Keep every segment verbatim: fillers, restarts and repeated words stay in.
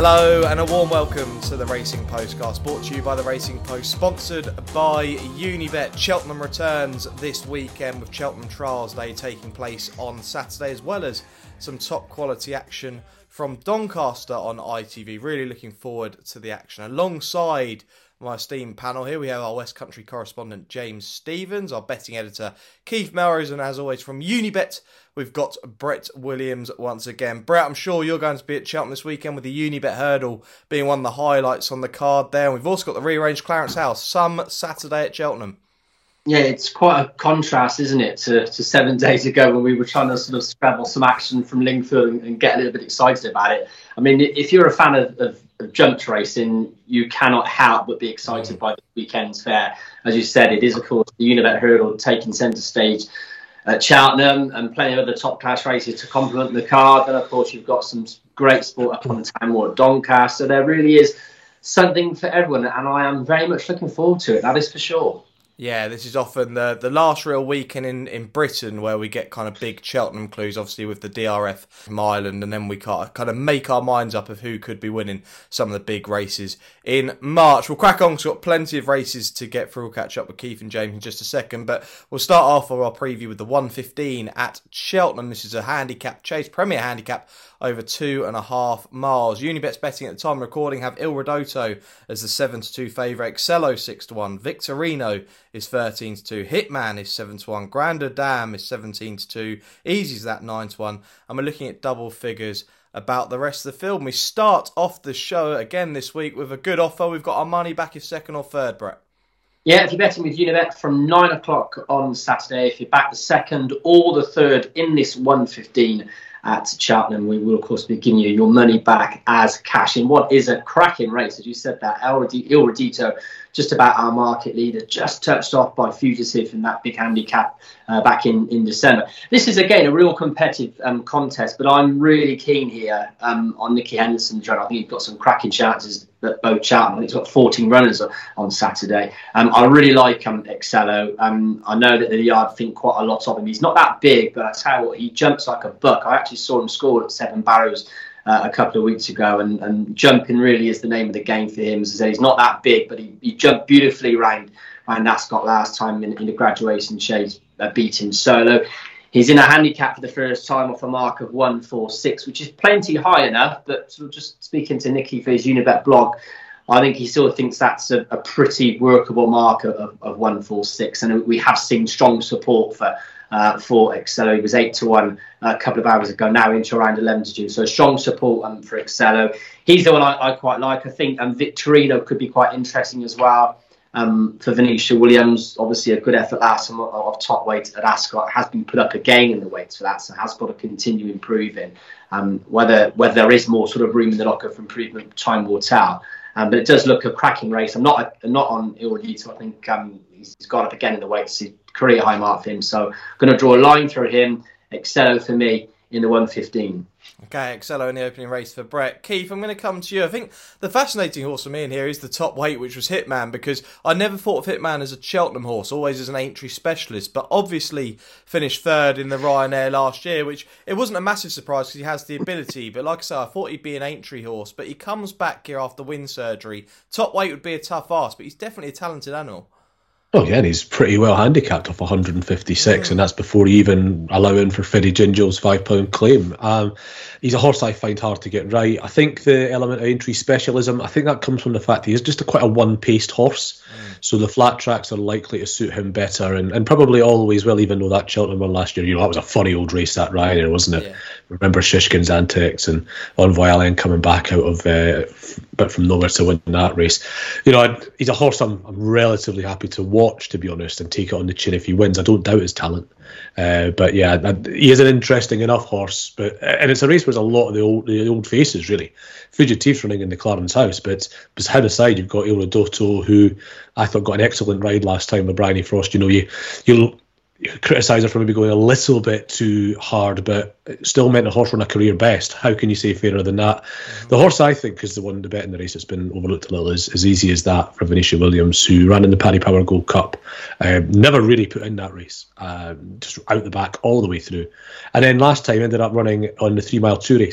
Hello and a warm welcome to the Racing Postcast, brought to you by the Racing Post, sponsored by Unibet. Cheltenham returns this weekend with Cheltenham Trials Day taking place on Saturday, as well as some top quality action from Doncaster on I T V. Really looking forward to the action. Alongside my esteemed panel here, we have our West Country correspondent James Stevens, our betting editor Keith Melrose, and as always from Unibet, we've got Brett Williams once again. Brett, I'm sure you're going to be at Cheltenham this weekend with the Unibet Hurdle being one of the highlights on the card there. And we've also got the rearranged Clarence House, some Saturday at Cheltenham. Yeah, it's quite a contrast, isn't it, to, to seven days ago when we were trying to sort of scrabble some action from Lingfield and, and get a little bit excited about it. I mean, if you're a fan of, of, of jumped racing, you cannot help but be excited by the weekend's fair. As you said, it is, of course, the Unibet Hurdle taking centre stage at Cheltenham, and plenty of other top-class races to complement the card. And, of course, you've got some great sport up on the Tamworth at Doncaster. So there really is something for everyone, and I am very much looking forward to it, that is for sure. Yeah, this is often the, the last real weekend in, in Britain where we get kind of big Cheltenham clues, obviously with the D R F from Ireland, and then we kind of make our minds up of who could be winning some of the big races in March. We'll crack on, we've got plenty of races to get through. We'll catch up with Keith and James in just a second, but we'll start off with our preview with the one fifteen at Cheltenham. This is a handicap chase, Premier handicap, over two and a half miles. Unibet's betting at the time of recording have Il Ridotto as the seven to two favourite, Excello six to one, Victorino is thirteen to two, Hitman is seven to one, Grande Dame is seventeen to two, Easy's that nine to one, and we're looking at double figures about the rest of the field. We start off the show again this week with a good offer. We've got our money back if second or third, Brett. Yeah, if you're betting with Unibet from nine o'clock on Saturday, if you're back the second or the third in this one fifteen at Cheltenham, we will, of course, be giving you your money back as cash in what is a cracking race. As you said, that Il Ridotto, just about our market leader, just touched off by Fugitive in that big handicap uh, back in, in December. This is, again, a real competitive um, contest, but I'm really keen here um, on Nicky Henderson. I think he's got some cracking chances at both Cheltenham. He's got fourteen runners on Saturday. Um, I really like um, Excello. Um, I know that the yard think quite a lot of him. He's not that big, but I tell you what, he jumps like a buck. I actually saw him score at Seven Barrows Uh, a couple of weeks ago, and, and jumping really is the name of the game for him. As I said, he's not that big, but he, he jumped beautifully around, around Ascot last time in, in the graduation chase, uh, beating Solo. He's in a handicap for the first time off a mark of one forty-six, which is plenty high enough, but sort of just speaking to Nicky for his Unibet blog, I think he still thinks that's a, a pretty workable mark of, of one forty-six, and we have seen strong support for Uh, for Excello. He was eight to one a couple of hours ago, now into around eleven to two. So strong support um, for Excello. He's the one I, I quite like. I think um, Victorino could be quite interesting as well um, for Venetia Williams. Obviously, a good effort last time of, of top weight at Ascot. Has been put up again in the weights for that, so has got to continue improving. Um, whether whether there is more sort of room in the locker for improvement, time will tell. Um, but it does look a cracking race. I'm not I'm not on Il Ridotto. I think um, he's gone up again in the weights. He's career high mark for him. So I'm going to draw a line through him. Excello for me in the one fifteen. Okay, Excello in the opening race for Brett. Keith, I'm going to come to you. I think the fascinating horse for me in here is the top weight, which was Hitman, because I never thought of Hitman as a Cheltenham horse, always as an Aintree specialist, but obviously finished third in the Ryanair last year, which it wasn't a massive surprise because he has the ability, but like I said, I thought he'd be an Aintree horse, but he comes back here after wind surgery. Top weight would be a tough ask, but he's definitely a talented animal. Well, yeah, and he's pretty well handicapped off one fifty-six, mm. and that's before you even allow in for Fiddy Gingel's five pound claim. Um, he's a horse I find hard to get right. I think the element of Aintree specialism, I think that comes from the fact he is just a quite a one-paced horse, mm. so the flat tracks are likely to suit him better, and, and probably always will, even though that Cheltenham one last year, you know, that was a funny old race, that Ryanair, wasn't it? Yeah. Remember Shishkin's antics and Envoy Allen coming back out of, uh, but from nowhere to win that race. You know, I'd, he's a horse I'm, I'm relatively happy to watch, to be honest, and take it on the chin if he wins. I don't doubt his talent. Uh, but yeah, I, he is an interesting enough horse. But and it's a race where there's a lot of the old the old faces, really. Fugitive's running in the Clarence House, but beside the side, you've got Il Ridotto, who I thought got an excellent ride last time with Bryony Frost. You know, you you'll criticise her for maybe going a little bit too hard, but it still meant the horse run a career best. How can you say fairer than that? Mm-hmm. The horse I think is the one to bet in the race that's been overlooked a little is as easy as that for Venetia Williams, who ran in the Paddy Power Gold Cup. Um, never really put in that race, um, just out the back all the way through. And then last time ended up running on the three mile two race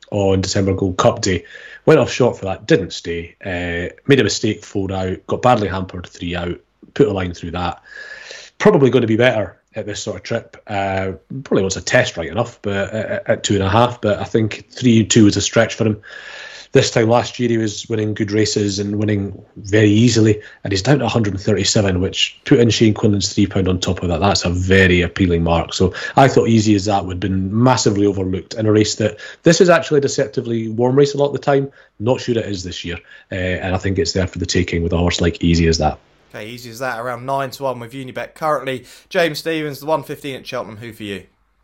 on December Gold Cup Day. Went off short for that, didn't stay. Uh, made a mistake, four out, got badly hampered, three out, put a line through that. Probably going to be better at this sort of trip. Uh, probably wants a test right enough, but at, at two and a half. But I think three two was a stretch for him. This time last year he was winning good races and winning very easily, and he's down to one hundred thirty-seven, which put in Shane Quinlan's three pound on top of that. That's a very appealing mark. So I thought Easy As That would have been massively overlooked in a race that this is actually a deceptively warm race a lot of the time. Not sure it is this year, uh, and I think it's there for the taking with a horse like Easy As That. Okay, Easy As That around nine to one with Unibet currently. James Stephens, the one fifteen at Cheltenham. Who for you?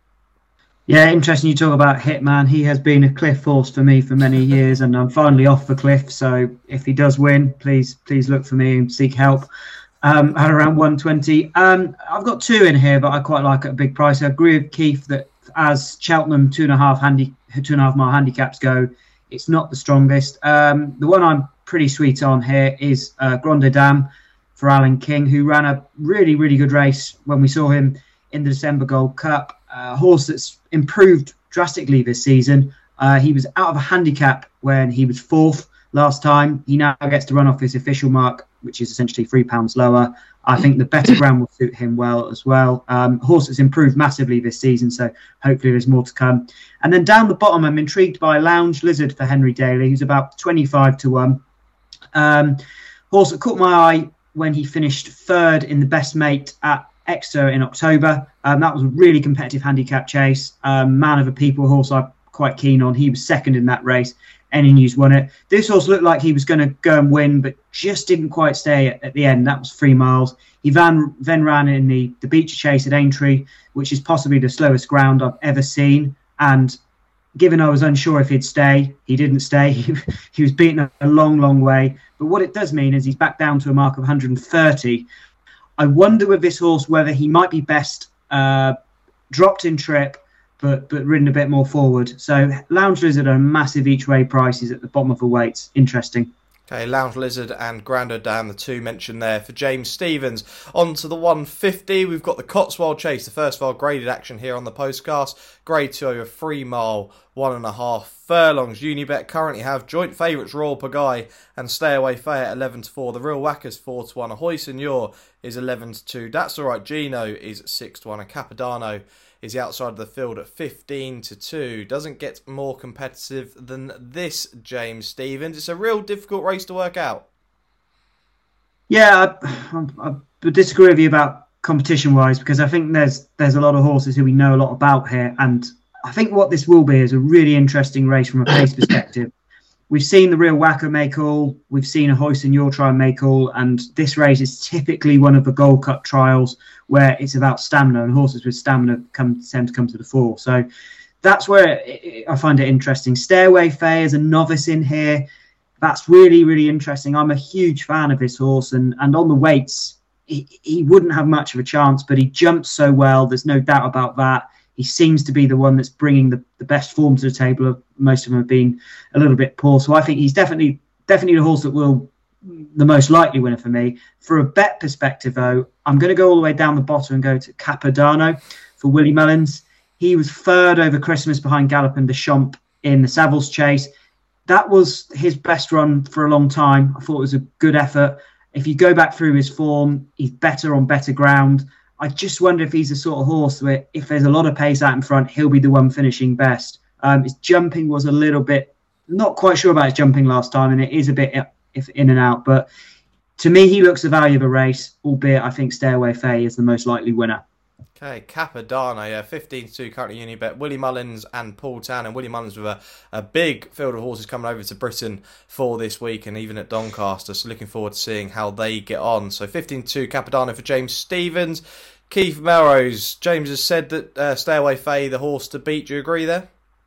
Yeah, interesting you talk about Hitman. He has been a cliff horse for me for many years, and I'm finally off the cliff. So if he does win, please please look for me and seek help. Um, at around one twenty. Um, I've got two in here, but I quite like it at a big price. I agree with Keith that as Cheltenham two and a half handy two and a half mile handicaps go, it's not the strongest. Um, the one I'm pretty sweet on here is uh, Grande Dame for Alan King, who ran a really really good race when we saw him in the December Gold Cup. A horse that's improved drastically this season. Uh, he was out of a handicap when he was fourth last time. He now gets to run off his official mark, which is essentially three pounds lower. I think the better ground will suit him well as well. Um, horse that's improved massively this season, so hopefully there's more to come. And then down the bottom, I'm intrigued by Lounge Lizard for Henry Daly, who's about twenty-five to one. Um, horse that caught my eye when he finished third in the Best Mate at Exeter in October. Um, that was a really competitive handicap chase. Um, Man of a People horse I'm quite keen on. He was second in that race. Any News won it. This horse looked like he was going to go and win, but just didn't quite stay at, at the end. That was three miles. He van, then ran in the, the Beecher Chase at Aintree, which is possibly the slowest ground I've ever seen. And given I was unsure if he'd stay, he didn't stay. He, he was beaten a, a long, long way. But what it does mean is he's back down to a mark of one hundred thirty. I wonder with this horse whether he might be best uh, dropped in trip, but but ridden a bit more forward. So Lounge Lizard are massive each way prices at the bottom of the weights. Interesting. Okay, Lounge Lizard and Grande Dame, the two mentioned there for James Stephens. On to the one fifty, we've got the Cotswold Chase, the first file graded action here on the postcast. Grade two over three mile, one and a half furlongs. Unibet currently have joint favourites Royal Pagaille and Stay Away Fair at eleven to four. The Real Whackers four to one. Ahoy Senor is eleven to two. That's Alright Gino is six to one. And Capodanno is the outside of the field at fifteen to two. Doesn't get more competitive than this, James Stephens. It's a real difficult race to work out. Yeah, I, I, I disagree with you about competition-wise, because I think there's there's a lot of horses who we know a lot about here, and I think what this will be is a really interesting race from a pace perspective. We've seen the Real Whacker make all, we've seen a Ahoy Senor try and make all, and this race is typically one of the Gold Cup trials where it's about stamina, and horses with stamina come tend to come to the fore. So that's where it, it, I find it interesting. Stairway Fair is a novice in here. That's really, really interesting. I'm a huge fan of this horse, and, and on the weights, he, he wouldn't have much of a chance, but he jumps so well. There's no doubt about that. He seems to be the one that's bringing the, the best form to the table. Most of them have been a little bit poor. So I think he's definitely definitely the horse that will the most likely winner for me. For a bet perspective, though, I'm going to go all the way down the bottom and go to Capodanno for Willie Mullins. He was third over Christmas behind Galopin de Champs in the Savills Chase. That was his best run for a long time. I thought it was a good effort. If you go back through his form, he's better on better ground. I just wonder if he's the sort of horse where if there's a lot of pace out in front, he'll be the one finishing best. Um, his jumping was a little bit, not quite sure about his jumping last time, and it is a bit if in and out. But to me, he looks the value of a race, albeit I think Stairway Fair is the most likely winner. Okay, Capodanno, yeah, fifteen to two currently Unibet. Willie Mullins and Paul Tan, and Willie Mullins with a, a big field of horses coming over to Britain for this week, and even at Doncaster, so looking forward to seeing how they get on. So fifteen to two Capodanno for James Stephens. Keith Melrose, James has said that uh, Stairway Fair, the horse to beat. Do you agree there?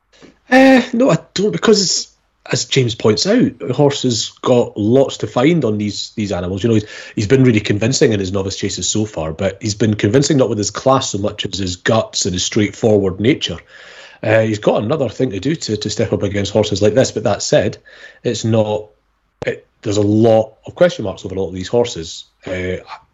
Uh, no, I don't, because as James points out, the horse has got lots to find on these these animals. You know, he's, he's been really convincing in his novice chases so far, but he's been convincing not with his class so much as his guts and his straightforward nature. Uh, he's got another thing to do to, to step up against horses like this, but that said, it's not. It, there's a lot of question marks over a lot of these horses. Uh,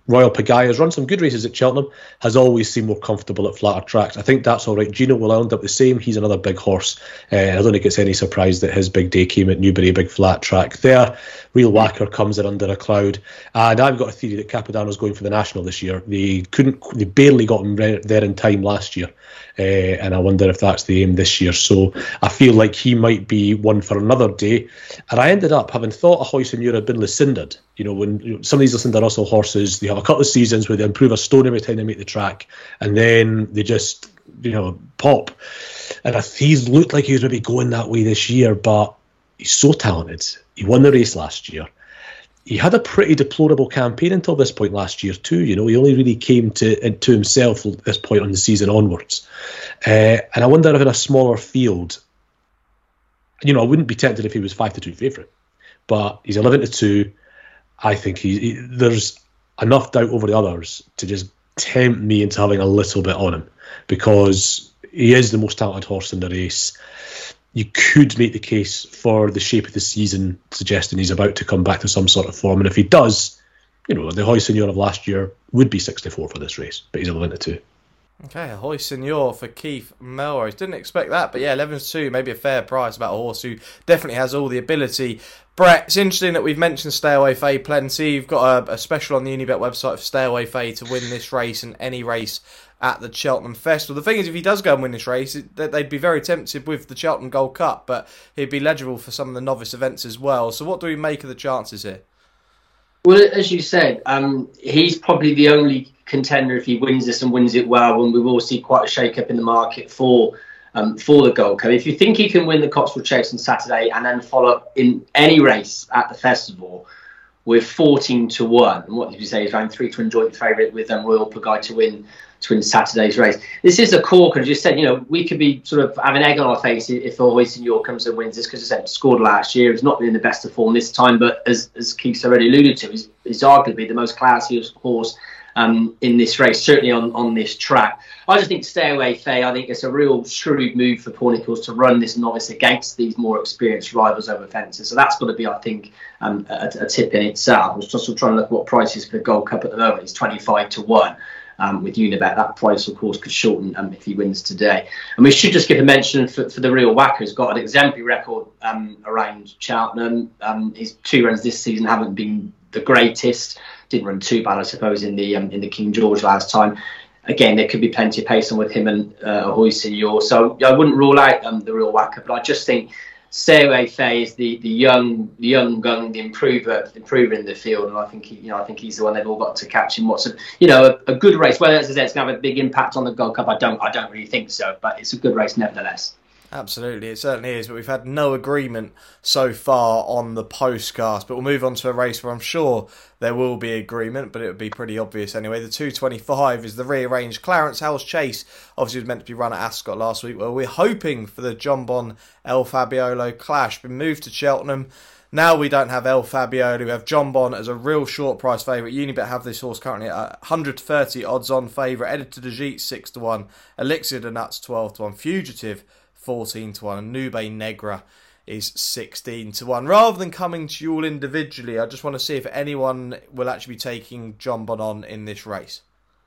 Royal Pagaia has run some good races at Cheltenham, has always seemed more comfortable at flatter tracks. I think that's all right. Gino will end up the same. He's another big horse. Uh, I don't think it's any surprise that his big day came at Newbury, a big flat track there. Real Whacker comes in under a cloud. And I've got a theory that Capodanno's going for the National this year. They couldn't, they barely got him re- there in time last year. Uh, and I wonder if that's the aim this year. So I feel like he might be one for another day. And I ended up having thought a Hoy Senor had been Lucinda. You know, when you know, some of these Lucinda Russell horses, they have a couple of seasons where they improve a stone every time they make the track, and then they just, you know, pop. And I, he's looked like he was maybe going that way this year, but he's so talented. He won the race last year. He had a pretty deplorable campaign until this point last year too. You know, he only really came to to himself at this point on the season onwards. Uh, and I wonder if in a smaller field, you know, I wouldn't be tempted if he was five to two favourite, but he's eleven to two. I think he, he there's enough doubt over the others to just tempt me into having a little bit on him, because he is the most talented horse in the race. You could make the case for the shape of the season, suggesting he's about to come back to some sort of form. And if he does, you know, the Hoy Senor of last year would be sixty-four for this race, but he's eleven to two. Okay, a Hoy Senor for Keith Melrose. Didn't expect that, but yeah, eleven to two, maybe a fair price about a horse who definitely has all the ability. Brett, it's interesting that we've mentioned Stay Away Faye plenty. You've got a, a special on the Unibet website for Stay Away Faye to win this race and any race at the Cheltenham Festival. The thing is, if he does go and win this race, it, they'd be very tempted with the Cheltenham Gold Cup, but he'd be eligible for some of the novice events as well. So what do we make of the chances here? Well, as you said, um, he's probably the only contender if he wins this and wins it well, and we will see quite a shake-up in the market for um, for the Gold Cup. If you think he can win the Cotswold Chase on Saturday and then follow up in any race at the festival with fourteen to one, and what did you say, he's around three to one joint favourite with um, Royal Pagaia to win to win Saturday's race. This is a corker, as you said, you know, we could be sort of having egg on our face if Hoy Senor comes and wins this, because I said scored last year. He's not been in the best of form this time, but as as Keith's already alluded to, he's, he's arguably the most classiest horse um, in this race, certainly on, on this track. I just think Stay Away Faye, I think it's a real shrewd move for Pornicles to run this novice against these more experienced rivals over fences. So that's got to be, I think, um, a, a tip in itself. I was just trying to look at what prices for the Gold Cup at the moment. It's twenty-five to one. Um, with Unibet, that price, of course, could shorten um, if he wins today. And we should just give a mention for, for the Real Whacker. He's got an exemplary record um, around Cheltenham. Um, his two runs this season haven't been the greatest. Didn't run too bad, I suppose, in the um, in the King George last time. Again, there could be plenty of pace on with him and uh, Hoy Senor. So I wouldn't rule out um, the Real Whacker, but I just think Stay Away Faye is the the young the young gun, the improver, the improver in the field, and I think he, you know I think he's the one they've all got to catch him. What's a, you know a, a good race? Whether as I said, it's going to have a big impact on the Gold Cup, I don't I don't really think so, but it's a good race nevertheless. Absolutely, it certainly is, but we've had no agreement so far on the postcast. But we'll move on to a race where I'm sure there will be agreement, but it would be pretty obvious anyway. The two twenty-five is the rearranged Clarence Howell's Chase. Obviously, it was meant to be run at Ascot last week. Well, we're hoping for the John Bon El Fabiolo clash. Been moved to Cheltenham. Now we don't have El Fabiolo. We have John Bon as a real short price favourite. Unibet have this horse currently at one hundred thirty odds on favourite. Editor de Gite six to one. Elixir de Nuts twelve to one. Fugitive fourteen to one, and Nube Negra is sixteen to one. Rather than coming to you all individually, I just want to see if anyone will actually be taking John Bon on in this race.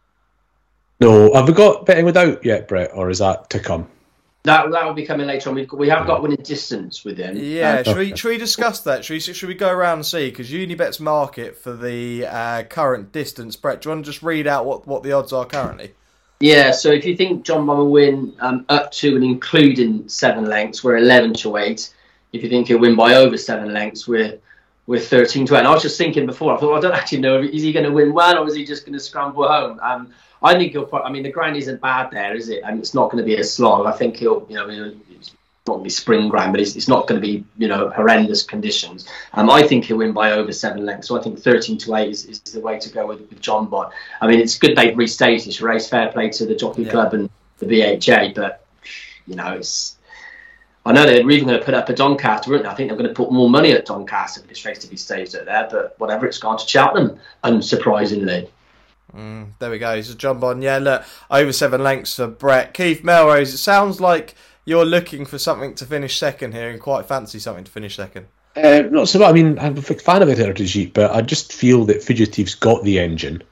No, have we got betting without yet, Brett, or is that to come? That that will be coming later on. We've got, we have got winning distance with him. Yeah, um, should we should we discuss that? Should we should we go around and see? Because Unibet's market for the uh, current distance, Brett, do you want to just read out what, what the odds are currently? Yeah, so if you think John Bon will win um, up to and including seven lengths, we're eleven to eight. If you think he'll win by over seven lengths, we're we're thirteen to eight. And I was just thinking before, I thought, well, I don't actually know, is he going to win well or is he just going to scramble home? Um, I think he'll. I mean, the ground isn't bad there, is it? And it's not going to be a slog. I think he'll. You know, it's not going to be spring ground, but it's, it's not going to be, you know, horrendous conditions. Um, I think he'll win by over seven lengths. So I think thirteen to eight is, is the way to go with, with John Bon. I mean, it's good they've restaged this race. Fair play to the Jockey yeah. Club and the B H A, but you know, it's. I know they're even going to put up a Doncaster, weren't they? I think they're going to put more money at Doncaster for this race to be staged at there. But whatever, it's gone to Cheltenham, unsurprisingly. Mm, there we go. So John Bon, yeah, look, over seven lengths for Brett. Keith Melrose, it sounds like you're looking for something to finish second here and quite fancy something to finish second. Uh, not so much. I mean, I'm a big fan of Editor de Gite, but I just feel that Fugitive's got the engine.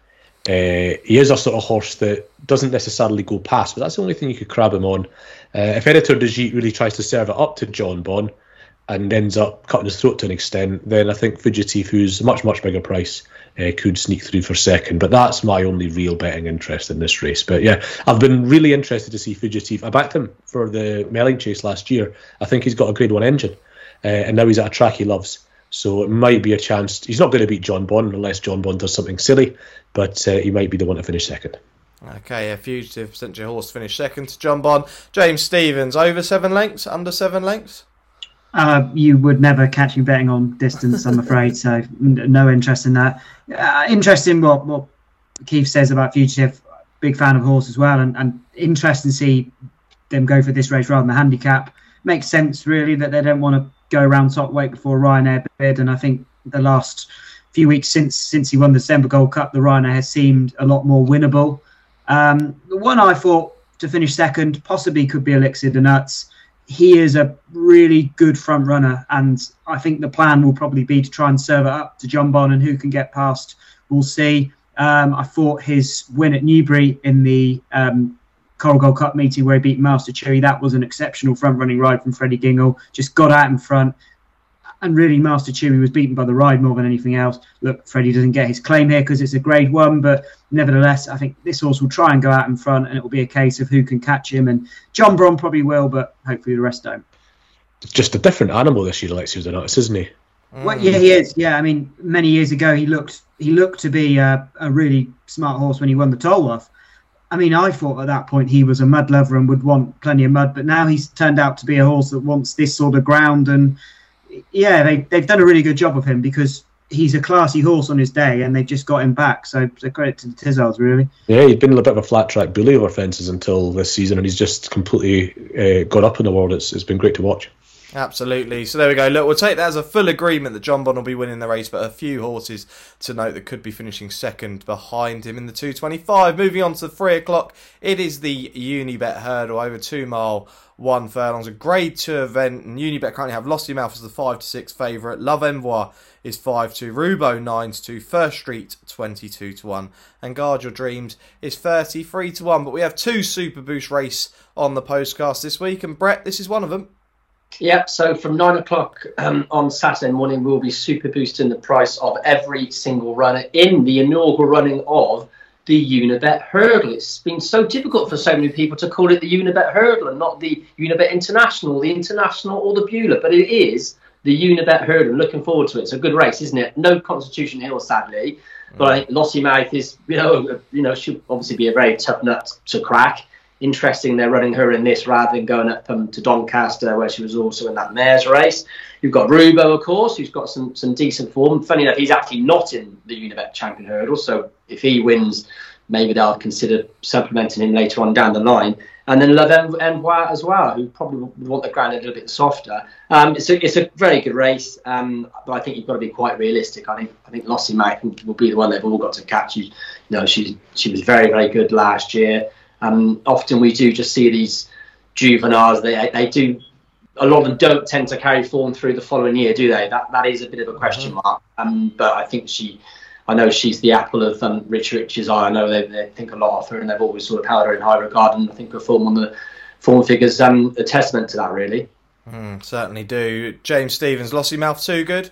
Uh, he is a sort of horse that doesn't necessarily go past, but that's the only thing you could crab him on. Uh, if Editor de Gite really tries to serve it up to John Bon and ends up cutting his throat to an extent, then I think Fugitif, who's a much, much bigger price, uh, could sneak through for second. But that's my only real betting interest in this race. But yeah, I've been really interested to see Fugitif. I backed him for the Melling Chase last year. I think he's got a Grade one engine, uh, and now he's at a track he loves. So it might be a chance. He's not going to beat John Bon unless John Bon does something silly, but uh, he might be the one to finish second. Okay, a Fugitive Century Horse finished second to John Bon. James Stephens, over seven lengths, under seven lengths? Uh, you would never catch me betting on distance, I'm afraid, so n- no interest in that. Uh, interesting what, what Keith says about Fugitive. Big fan of horse as well, and, and interesting to see them go for this race rather than the handicap. Makes sense, really, that they don't want to go around top weight before Ryanair bid, and I think the last few weeks since since he won the December Gold Cup, the Ryanair has seemed a lot more winnable. Um, the one I thought to finish second possibly could be Elixir de Nuts. He is a really good front runner, and I think the plan will probably be to try and serve it up to John Bon, and who can get past, we'll see. Um, I thought his win at Newbury in the um, Coral Gold Cup meeting where he beat Master Chewy, that was an exceptional front running ride from Freddie Gingle. Just got out in front, and really Master Chewy was beaten by the ride more than anything else. Look, Freddie doesn't get his claim here because it's a grade one, but nevertheless, I think this horse will try and go out in front, and it will be a case of who can catch him. And John Bron probably will, but hopefully the rest don't. It's just a different animal this year, Elixir de Nuts, isn't he? Mm. Well, yeah, he is. Yeah, I mean, many years ago he looked he looked to be a, a really smart horse when he won the Tolworth. I mean, I thought at that point he was a mud lover and would want plenty of mud, but now he's turned out to be a horse that wants this sort of ground. And yeah, they, they've done a really good job of him because he's a classy horse on his day, and they've just got him back. So, so credit to the Tizzards, really. Yeah, he'd been a bit of a flat track bully over fences until this season, and he's just completely uh, got up in the world. It's, it's been great to watch. Absolutely. So there we go. Look, we'll take that as a full agreement that John Bon will be winning the race, but a few horses to note that could be finishing second behind him in the two twenty-five. Moving on to three o'clock, it is the Unibet Hurdle over two mile, one furlongs, a grade two event, and Unibet currently have Lossiemouth as the five to six favourite. Love Envoi is five to two, Rubo nine to two, First Street twenty-two to one, and Guard Your Dreams is thirty-three to one. But we have two Super Boost race on the postcast this week, and Brett, this is one of them. Yeah, so from nine o'clock um, on Saturday morning, we'll be super boosting the price of every single runner in the inaugural running of the Unibet Hurdle. It's been so difficult for so many people to call it the Unibet Hurdle and not the Unibet International, the International or the Beulah, but it is the Unibet Hurdle. Looking forward to it. It's a good race, isn't it? No Constitution Hill, sadly, but I think Lossiemouth is, you know, you know, should obviously be a very tough nut to crack. Interesting they're running her in this rather than going up um, to Doncaster, where she was also in that mare's race. You've got Rubo, of course, who's got some some decent form. Funny enough, he's actually not in the Unibet Champion Hurdle, so if he wins, maybe they'll consider supplementing him later on down the line. And then Love Envoi as well, who probably would want the ground a little bit softer. Um, it's a it's a very good race, um, but I think you've got to be quite realistic. I think I think Lossiemouth will be the one they've all got to catch. You, you know, she she was very very good last year. Um, often we do just see these juveniles. They they do a lot of them don't tend to carry form through the following year, do they? That that is a bit of a question mark. Um, but I think she, I know she's the apple of um, Rich Rich's eye. I know they, they think a lot of her, and they've always sort of held her in high regard. And I think her form on the form figures um a testament to that, really. Mm, certainly do. James Stephens, Lossiemouth too good?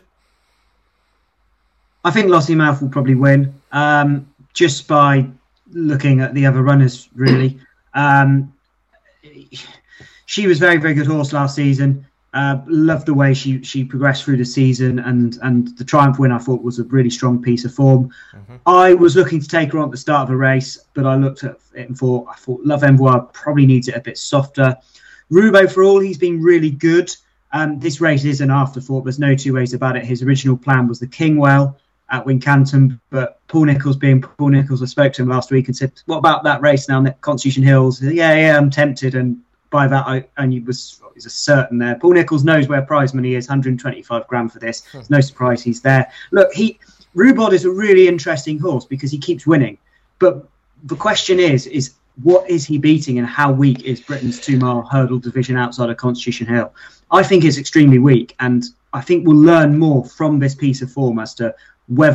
I think Lossiemouth will probably win, um, just by looking at the other runners, really. Um, she was very, very good horse last season. Uh, loved the way she she progressed through the season, and and the Triumph win I thought was a really strong piece of form. Mm-hmm. I was looking to take her on at the start of the race, but I looked at it and thought I thought Love Envoi probably needs it a bit softer. Rubo, for all he's been really good, um, this race is an afterthought. There's no two ways about it. His original plan was the Kingwell at Wincanton, but Paul Nicholls being Paul Nicholls, I spoke to him last week and said, what about that race now, Constitution Hills? Yeah, yeah, I'm tempted, and by that I only was, was a certain there. Paul Nicholls knows where prize money is, one hundred twenty-five grand for this. It's no surprise he's there. Look, he Rubod is a really interesting horse because he keeps winning, but the question is, is what is he beating, and how weak is Britain's two-mile hurdle division outside of Constitution Hill? I think it's extremely weak, and I think we'll learn more from this piece of form as to whether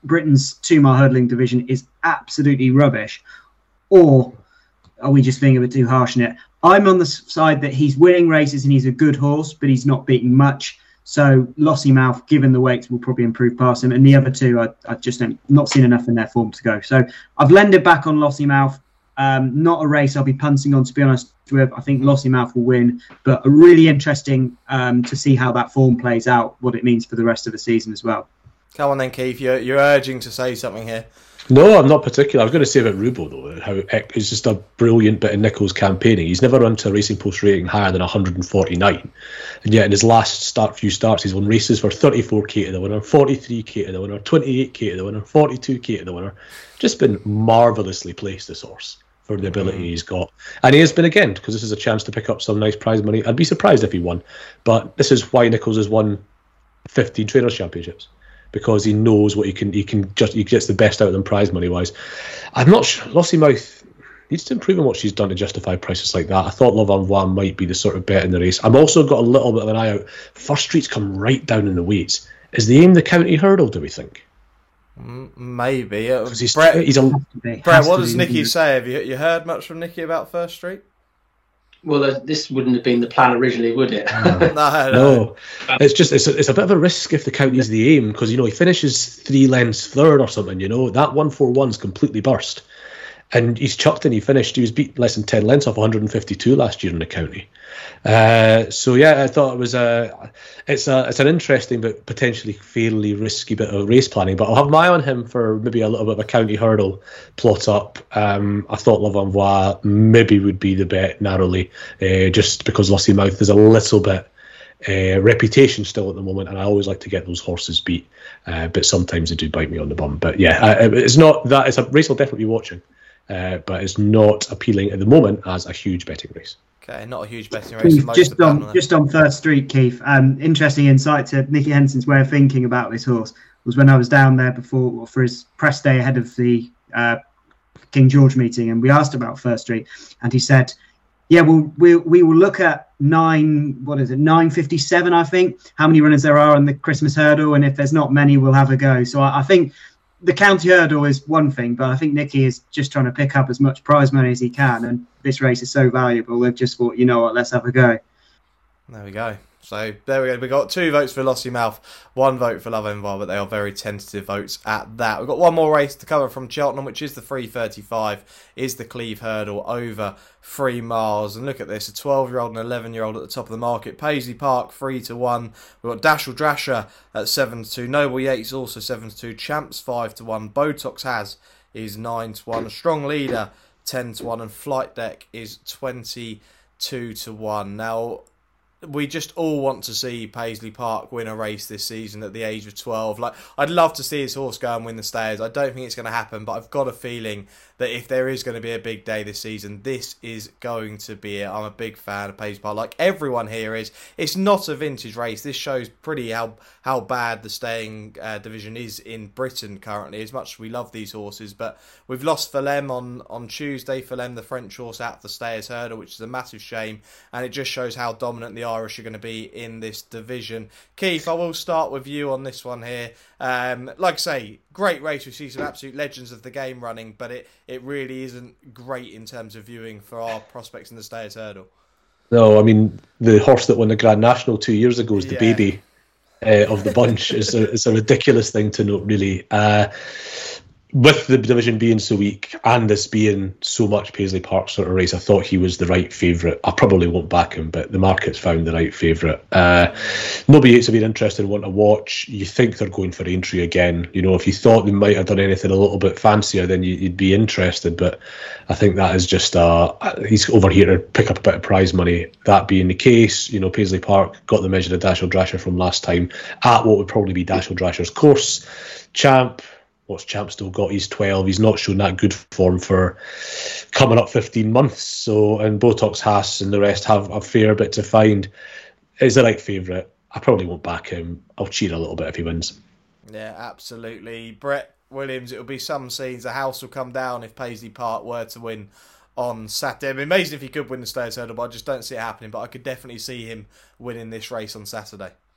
Britain's two-mile hurdling division is absolutely rubbish, or are we just being a bit too harsh on it? I'm on the side that he's winning races and he's a good horse, but he's not beating much. So Lossiemouth, given the weights, will probably improve past him. And the other two, I, I just am not seen enough in their form to go. So I've lended back on Lossiemouth. Um, not a race I'll be punting on, to be honest with. I think Lossiemouth will win, but a really interesting um, to see how that form plays out, what it means for the rest of the season as well. Come on then, Keith. You're, you're urging to say something here. No, I'm not particular. I was going to say about Rubo, though, how it's just a brilliant bit of Nichols campaigning. He's never run to a Racing Post rating higher than one hundred forty-nine. And yet in his last start few starts, he's won races for thirty-four k to the winner, forty-three k to the winner, twenty-eight k to the winner, forty-two k to the winner. Just been marvellously placed, this horse, for the ability mm. he's got. And he has been again, because this is a chance to pick up some nice prize money. I'd be surprised if he won. But this is why Nichols has won fifteen Trainers' Championships. Because he knows what he can, he can just he gets the best out of them prize money wise. I'm not sure. Lossiemouth needs to improve on what she's done to justify prices like that. I thought Love Envoi might be the sort of bet in the race. I've also got a little bit of an eye out. First Street's come right down in the weights. Is the aim the county hurdle? Do we think? Maybe. He's, Brett, he's a, Brett, what does Nicky say? Have you you heard much from Nicky about First Street? Well, uh, this wouldn't have been the plan originally, would it? No, no. no. It's just it's a, it's a bit of a risk if the county's the aim, because you know he finishes three lengths third or something. You know that one four one's completely burst, and he's chucked in. He finished. He was beat less than ten lengths off one hundred fifty-two last year in the county. Uh, so yeah, I thought it was a it's a it's an interesting but potentially fairly risky bit of race planning. But I'll have my eye on him for maybe a little bit of a county hurdle plot up. Um, I thought Love Envoi maybe would be the bet narrowly, uh, just because Lossiemouth is a little bit uh, reputation still at the moment, and I always like to get those horses beat. Uh, but sometimes they do bite me on the bum. But yeah, uh, it's not that. It's a race I'll definitely be watching, uh, but it's not appealing at the moment as a huge betting race. Okay, not a huge betting race. Keith, just on on just on First Street, Keith. Um, interesting insight to Nicky Henson's way of thinking about this horse was when I was down there before for his press day ahead of the uh, King George meeting, and we asked about First Street, and he said, "Yeah, well, we we will look at nine. What is it? nine fifty-seven, I think. How many runners there are on the Christmas hurdle, and if there's not many, we'll have a go." So I, I think the county hurdle is one thing, but I think Nicky is just trying to pick up as much prize money as he can, and this race is so valuable, they've just thought, you know what, let's have a go. There we go. So there we go. We got two votes for Lossiemouth, one vote for Love Envoi, but they are very tentative votes at that. We've got one more race to cover from Cheltenham, which is the three thirty-five, is the Cleve Hurdle over three miles. And look at this, a twelve-year-old and eleven-year-old at the top of the market. Paisley Park, three to one. We've got Dashel Drasher at seven to two. Noble Yates also seven to two. Champs, five to one. Botox Has is nine to one. Strong Leader, ten to one. And Flight Deck is twenty-two to one. Now, we just all want to see Paisley Park win a race this season at the age of twelve. Like, I'd love to see his horse go and win the Stayers. I don't think it's going to happen, but I've got a feeling that if there is going to be a big day this season, this is going to be it. I'm a big fan of Paisley Park, like everyone here is. It's not a vintage race. This shows pretty how how bad the staying uh, division is in Britain currently, as much as we love these horses. But we've lost Falem on, on Tuesday. Falem, the French horse, out the Stayers hurdle, which is a massive shame, and it just shows how dominant the Irish are going to be in this division. Keith, I will start with you on this one here. Um, like I say, great race. We see some absolute legends of the game running, but it, it really isn't great in terms of viewing for our prospects in the Stayers hurdle. No, I mean, the horse that won the Grand National two years ago is the yeah. baby uh, of the bunch. It's a, it's a ridiculous thing to note, really. Uh, with the division being so weak and this being so much Paisley Park sort of race, I thought he was the right favourite. I probably won't back him, but the market's found the right favourite. Uh, nobody else have been interested in wanting to watch. You think they're going for Aintree again. You know, if you thought they might have done anything a little bit fancier, then you, you'd be interested. But I think that is just, uh, he's over here to pick up a bit of prize money. That being the case, you know, Paisley Park got the measure of Dashel Drasher from last time at what would probably be Dashel Drasher's course. Champ, what's Champ still got? He's twelve. He's not shown that good form for coming up fifteen months. So, and Botox, Haas and the rest have a fair bit to find. Is the right favourite. I probably won't back him. I'll cheer a little bit if he wins. Yeah, absolutely. Brett Williams, it'll be some scenes. The house will come down if Paisley Park were to win on Saturday. It'd be amazing if he could win the Stayers hurdle, but I just don't see it happening. But I could definitely see him winning this race on Saturday.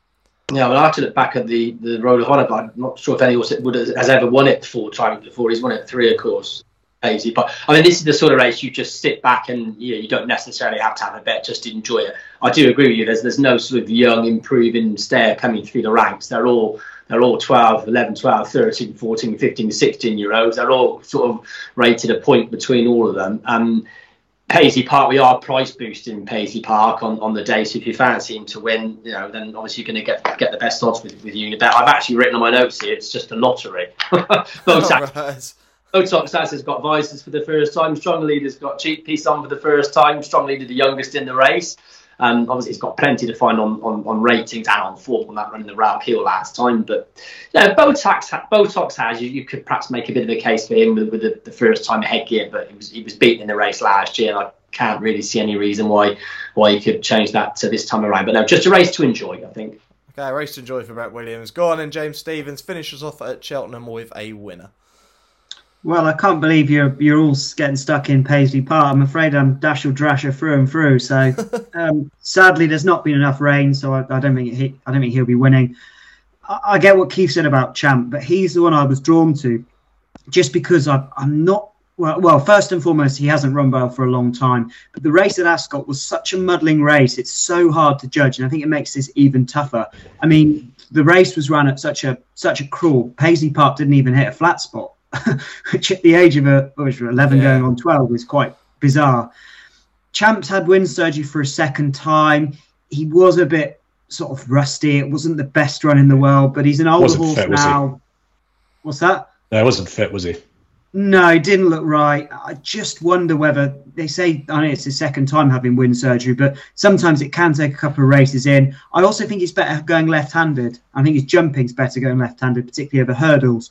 Yeah, well, I have to look back at the, the Road of Honour, but I'm not sure if anyone would has ever won it four times before. He's won it three, of course. Paisley Park. I mean, this is the sort of race you just sit back and you know, you don't necessarily have to have a bet, just to enjoy it. I do agree with you. There's there's no sort of young, improving stair coming through the ranks. They're all they're all twelve, eleven, twelve, thirteen, fourteen, fifteen, sixteen year olds. They're all sort of rated a point between all of them. Um, Paisley Park, we are price boosting Paisley Park on, on the day. So if you fancy him to win, you know, then obviously you're going to get get the best odds with, with Unibet. I've actually written on my notes here, it's just a lottery. Both right. Botox has got Visors for the first time. Strong Leader's got Cheap Piece on for the first time. Strong Leader, the youngest in the race. Um, obviously, it's got plenty to find on, on, on ratings and on form on that running the Route Hill last time. But yeah, Botox, Botox has, you, you could perhaps make a bit of a case for him with, with the, the first time headgear, but he was he was beaten in the race last year, and I can't really see any reason why why you could change that to this time around. But no, just a race to enjoy, I think. Okay, race to enjoy for Brett Williams. Go on, and James Stephens finishes off at Cheltenham with a winner. Well, I can't believe you're you're all getting stuck in Paisley Park. I'm afraid I'm Dashel Drasher through and through. So, um, sadly, there's not been enough rain, so I, I don't think he, I don't think he'll be winning. I, I get what Keith said about Champ, but he's the one I was drawn to, just because I, I'm not. Well, well, first and foremost, he hasn't run well for a long time. But the race at Ascot was such a muddling race; it's so hard to judge, and I think it makes this even tougher. I mean, the race was run at such a such a cruel. Paisley Park didn't even hit a flat spot. Which at the age of a, which eleven yeah. going on twelve is quite bizarre. Champ's had wind surgery for a second time. He was a bit sort of rusty. It wasn't the best run in the world, but he's an older horse fit, now. What's that? No, he wasn't fit, was he? No, he didn't look right. I just wonder whether they say, I know it's his second time having wind surgery, but sometimes it can take a couple of races in. I also think it's better going left-handed. I think his jumping's better going left-handed, particularly over hurdles.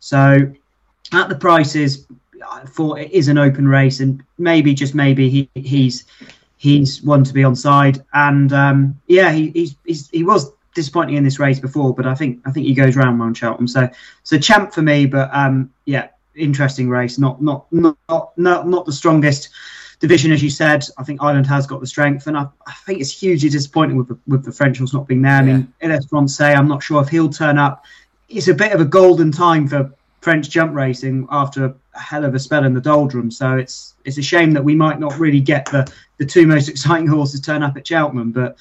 So at the prices, I thought it is an open race, and maybe just maybe he he's he's one to be on side. And um, yeah, he he's, he's he was disappointing in this race before, but I think I think he goes round one Cheltenham. So so Champ for me, but um, yeah, interesting race. Not not not not not the strongest division, as you said. I think Ireland has got the strength, and I, I think it's hugely disappointing with the, with the French horse not being there. I mean, Elias Francais, I'm not sure if he'll turn up. It's a bit of a golden time for French jump racing after a hell of a spell in the doldrums, so it's it's a shame that we might not really get the, the two most exciting horses turn up at Cheltenham, but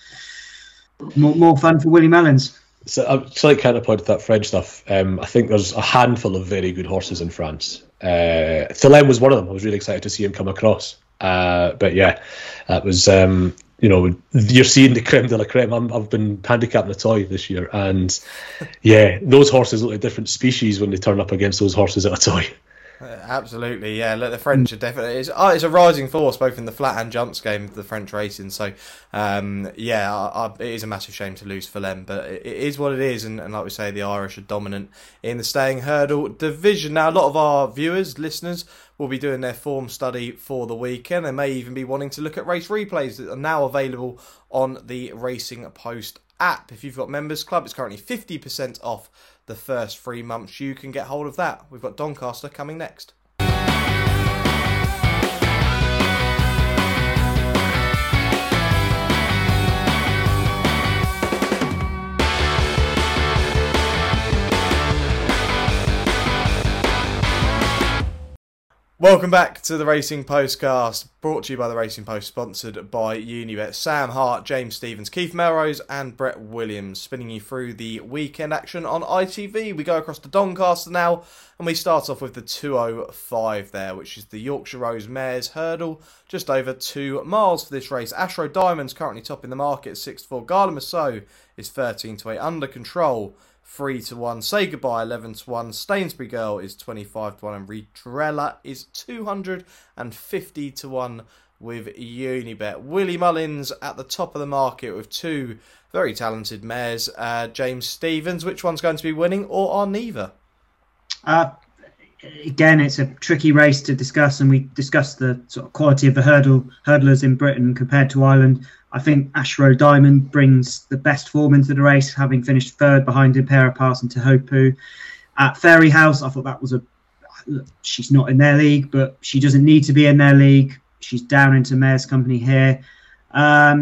more, more fun for Willie Mullins. So I'm slight counterpoint to that French stuff. Um, I think there's a handful of very good horses in France. Uh, Thelem was one of them. I was really excited to see him come across. Uh, but yeah, that was um, you know, you're seeing the creme de la creme. I'm, I've been handicapping a toy this year, and yeah, those horses look like different species when they turn up against those horses at a toy. Uh, absolutely, yeah. Look, the French are definitely it's, oh, it's a rising force both in the flat and jumps game of the French racing. So, um, yeah, I, I, it is a massive shame to lose for them, but it, it is what it is. And, and like we say, the Irish are dominant in the staying hurdle division. Now, a lot of our viewers, listeners, will be doing their form study for the weekend. They may even be wanting to look at race replays that are now available on the Racing Post app. If you've got Members Club, it's currently fifty percent off the first three months. You can get hold of that. We've got Doncaster coming next. Welcome back to the Racing Postcast, brought to you by the Racing Post, sponsored by Unibet. Sam Hart, James Stephens, Keith Melrose and Brett Williams spinning you through the weekend action on I T V. We go across to Doncaster now, and we start off with the two oh five there, which is the Yorkshire Rose Mares Hurdle, just over two miles for this race. Ashrow Diamond's currently top in the market at six to four. Gala Massot is thirteen to eight. Under Control, three to one. Say Goodbye, eleven to one. Stainsbury Girl is twenty-five to one. And Redrella is two hundred fifty to one with Unibet. Willie Mullins at the top of the market with two very talented mares. Uh, James Stephens, which one's going to be winning, or are neither? Uh, again, it's a tricky race to discuss, and we discussed the sort of quality of the hurdle hurdlers in Britain compared to Ireland. I think Ashrow Diamond brings the best form into the race, having finished third behind Impera Pass and Tehopu. At Fairy House, I thought that was a... Look, she's not in their league, but she doesn't need to be in their league. She's down into Mayor's Company here. Um,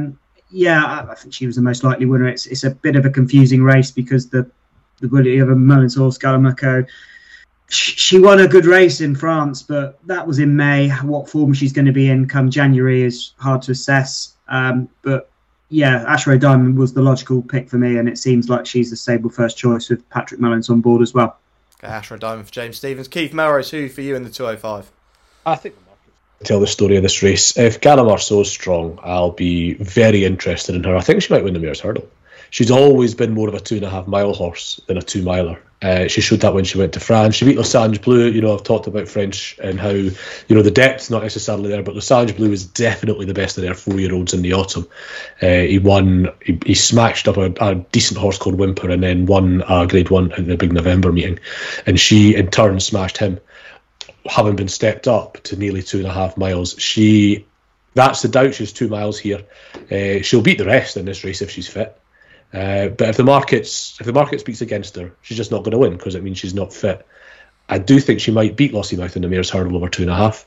yeah, I, I think she was the most likely winner. It's it's a bit of a confusing race because the the Willie of a Mullins horse, Galamako, she, she won a good race in France, but that was in May. What form she's going to be in come January is hard to assess. Um, but yeah, Ashrow Diamond was the logical pick for me, and it seems like she's the stable first choice with Patrick Mullins on board as well. Okay, Ashrow Diamond for James Stephens. Keith Melrose, who for you in the two oh five? I think the market tell the story of this race. If Gallimar So's strong, I'll be very interested in her. I think she might win the Mayor's Hurdle. She's always been more of a two and a half mile horse than a two miler. Uh, she showed that when she went to France. She beat Losange Bleu. You know, I've talked about French and how, you know, the depth's not necessarily there, but Losange Bleu is definitely the best of their four-year-olds in the autumn. Uh, he won, he, he smashed up a, a decent horse called Whimper and then won a grade one at the big November meeting. And she, in turn, smashed him, having been stepped up to nearly two and a half miles. She, that's the doubt. She's two miles here. Uh, she'll beat the rest in this race if she's fit. Uh, but if the market's if the market speaks against her, she's just not going to win because it means she's not fit. I do think she might beat Lossiemouth in the Mayor's Hurdle over two and a half.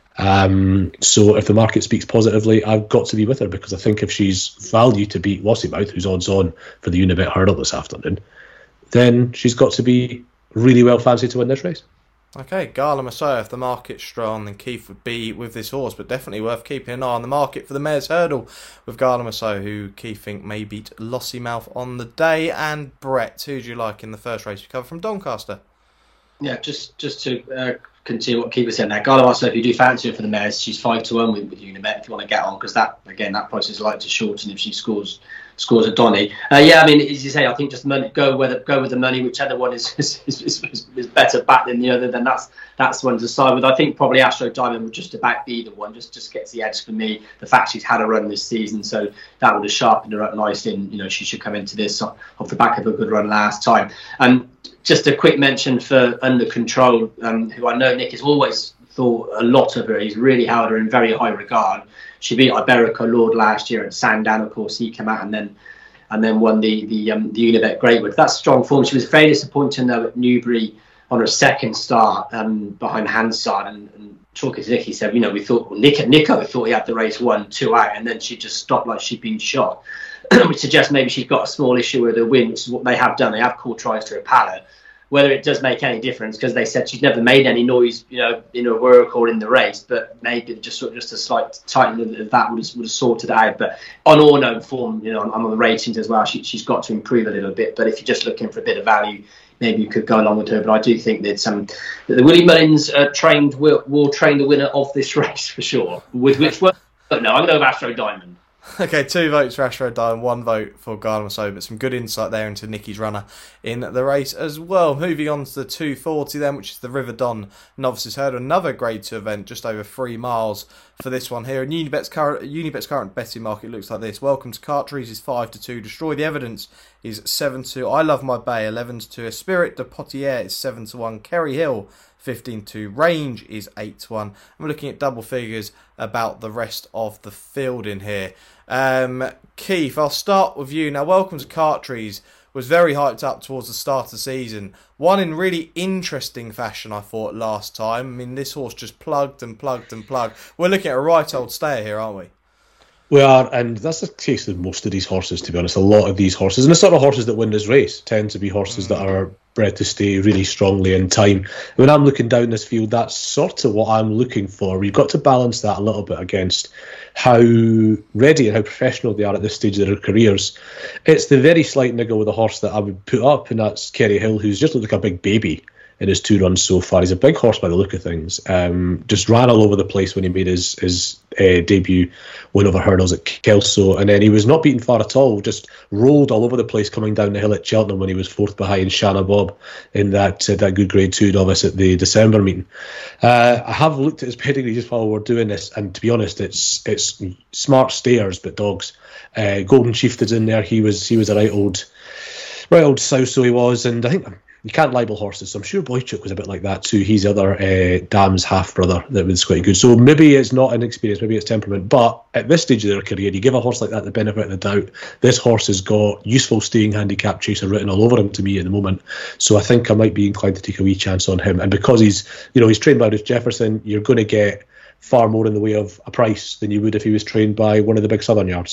Um, so if the market speaks positively, I've got to be with her because I think if she's valued to beat Lossiemouth, who's odds on for the Unibet Hurdle this afternoon, then she's got to be really well fancied to win this race. Okay, Gala Messiah, if the market's strong, then Keith would be with this horse, but definitely worth keeping an eye on the market for the Mayor's Hurdle with Gala Messiah, who Keith think may beat Lossiemouth on the day. And Brett, who do you like in the first race we cover from Doncaster? Yeah, just just to uh, continue what Keith was saying there, Gala Messiah, if you do fancy her for the Mayor's, she's five to one with, with Unibet if you want to get on, because that, again, that price is likely to shorten if she scores scores a Donny. Uh, yeah, I mean, as you say, I think just money, go with it, go with the money, whichever one is is, is, is is better back than the other. Then that's that's one to decide with. I think probably Ashrow Diamond would just about be the one. Just just gets the edge for me. The fact she's had a run this season, so that would have sharpened her up nicely. And you know, she should come into this off the back of a good run last time. And just a quick mention for Under Control, um, who I know Nick has always thought a lot of her. He's really held her in very high regard. She beat Iberico Lord last year at Sandown. Of course, he came out and then and then won the the um, the Unibet Greatwood. That's strong form. She was very disappointing though at Newbury on her second start um, behind Hansard. And, and talking to Nick, he said, you know, we thought well, Nick Nico thought he had the race one, two out, and then she just stopped like she'd been shot, which suggests maybe she's got a small issue with her win, which is what they have done. They have called tries to her palate. Whether it does make any difference, because they said she's never made any noise, you know, in her work or in the race, but maybe just sort of just a slight tightening of that would have, would have sorted it out. But on all known form, you know, I'm on the ratings as well. She, she's got to improve a little bit. But if you're just looking for a bit of value, maybe you could go along with her. But I do think that some that the Willie Mullins uh, trained will will train the winner of this race for sure. With which one? But no, I'm going to go with Ashrow Diamond. Okay, two votes for Ashrow Diamond, one vote for Gala Messiah, but some good insight there into Nicky's runner in the race as well. Moving on to the two forty then, which is the River Don Novices Hurdle, another grade two event, just over three miles for this one here. And Unibet's current, Unibet's current betting market looks like this. Welcome to Cartrees is five to two, Destroy the Evidence is seven to two, I Love My Bay eleven to two, Spirit de Potier is seven to one, Kerry Hill fifteen to two, Range is eight to one. I'm looking at double figures about the rest of the field in here. Um, Keith, I'll start with you. Now, Welcome to Cartrees was very hyped up towards the start of the season. Won in really interesting fashion, I thought, last time. I mean, this horse just plugged and plugged and plugged. We're looking at a right old stayer here, aren't we? We are, and that's the case with most of these horses, to be honest. A lot of these horses, and the sort of horses that win this race, tend to be horses mm. that are bred to stay really strongly in time. When I'm looking down this field, that's sort of what I'm looking for. We've got to balance that a little bit against how ready and how professional they are at this stage of their careers. It's the very slight niggle with a horse that I would put up, and that's Kerry Hill, who's just looked like a big baby in his two runs so far. He's a big horse by the look of things. Um, just ran all over the place when he made his his uh, debut win over hurdles at Kelso, and then he was not beaten far at all. Just rolled all over the place coming down the hill at Cheltenham when he was fourth behind Shanna Bob in that uh, that good grade two novice at the December meeting. Uh, I have looked at his pedigree just while we're doing this, and to be honest, it's it's smart stayers but dogs. Uh, Golden Chiefted's in there. He was he was a right old right old sow, so he was, and I think. You can't libel horses, so I'm sure Boychuk was a bit like that too. He's the other uh, Dam's half-brother that was quite good. So maybe it's not inexperience, maybe it's temperament. But at this stage of their career, you give a horse like that the benefit of the doubt. This horse has got useful staying handicap chaser written all over him to me at the moment. So I think I might be inclined to take a wee chance on him. And because he's, you know, he's trained by Ruth Jefferson, you're going to get far more in the way of a price than you would if he was trained by one of the big Southern yards.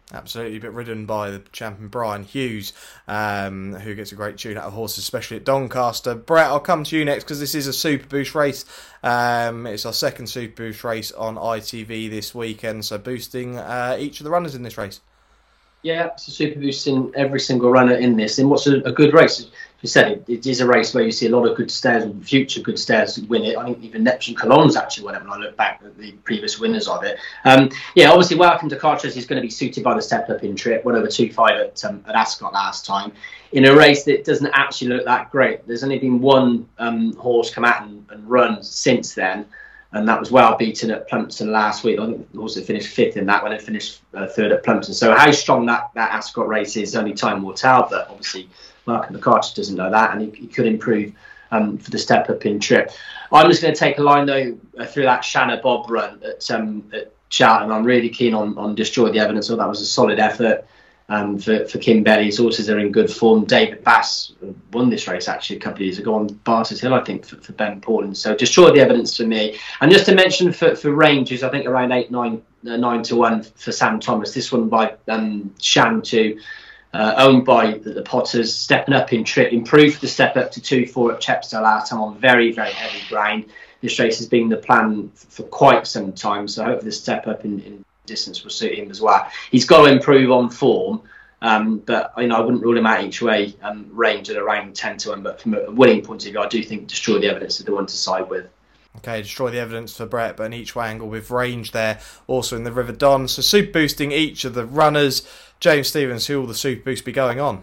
Absolutely, but ridden by the champion Brian Hughes, um, who gets a great tune out of horses, especially at Doncaster. Brett, I'll come to you next because this is a Super Boost race. Um, it's our second Super Boost race on I T V this weekend, so boosting uh, each of the runners in this race. Yeah, it's a Super Boosting every single runner in this. And what's a, a good race? You said it, it is a race where you see a lot of good stairs, future good stairs win it. I think even Neptune Cologne's actually won it when I look back at the previous winners of it. Um, yeah, obviously, Welcome to Cartridge is going to be suited by the step up in trip. Went over two five at, um, at Ascot last time in a race that doesn't actually look that great. There's only been one um, horse come out and, and run since then. And that was well beaten at Plumpton last week. I think also finished fifth in that when it finished uh, third at Plumpton. So how strong that, that Ascot race is, only time will tell. But obviously, Welcome to Cartridge doesn't know that, and he, he could improve um, for the step up in trip. I'm just going to take a line though uh, through that Shanna Bob run at, um, at Cheltenham. I'm really keen on on Destroy the Evidence. So that was a solid effort. Um, for, for Kim Belly. His horses are in good form. David Bass won this race actually a couple of years ago on Barters Hill, I think, for, for Ben Paulin. So Destroy the Evidence for me. And just to mention for, for Rangers, I think around eight, nine, uh, nine to one for Sam Thomas. This one by um, Shan two, uh, owned by the, the Potters, stepping up in trip, improved the step up to two four at Chepstow last time on very, very heavy ground. This race has been the plan for quite some time, so hopefully the step up in, in distance will suit him as well. He's got to improve on form, um, but you know I wouldn't rule him out each way. Um, range at around ten to one, but from a winning point of view, I do think Destroy the Evidence is the one to side with. Okay, Destroy the Evidence for Brett, but an each way angle with Range there, also in the River Don. So super boosting each of the runners. James Stephens, who will the super boost be going on?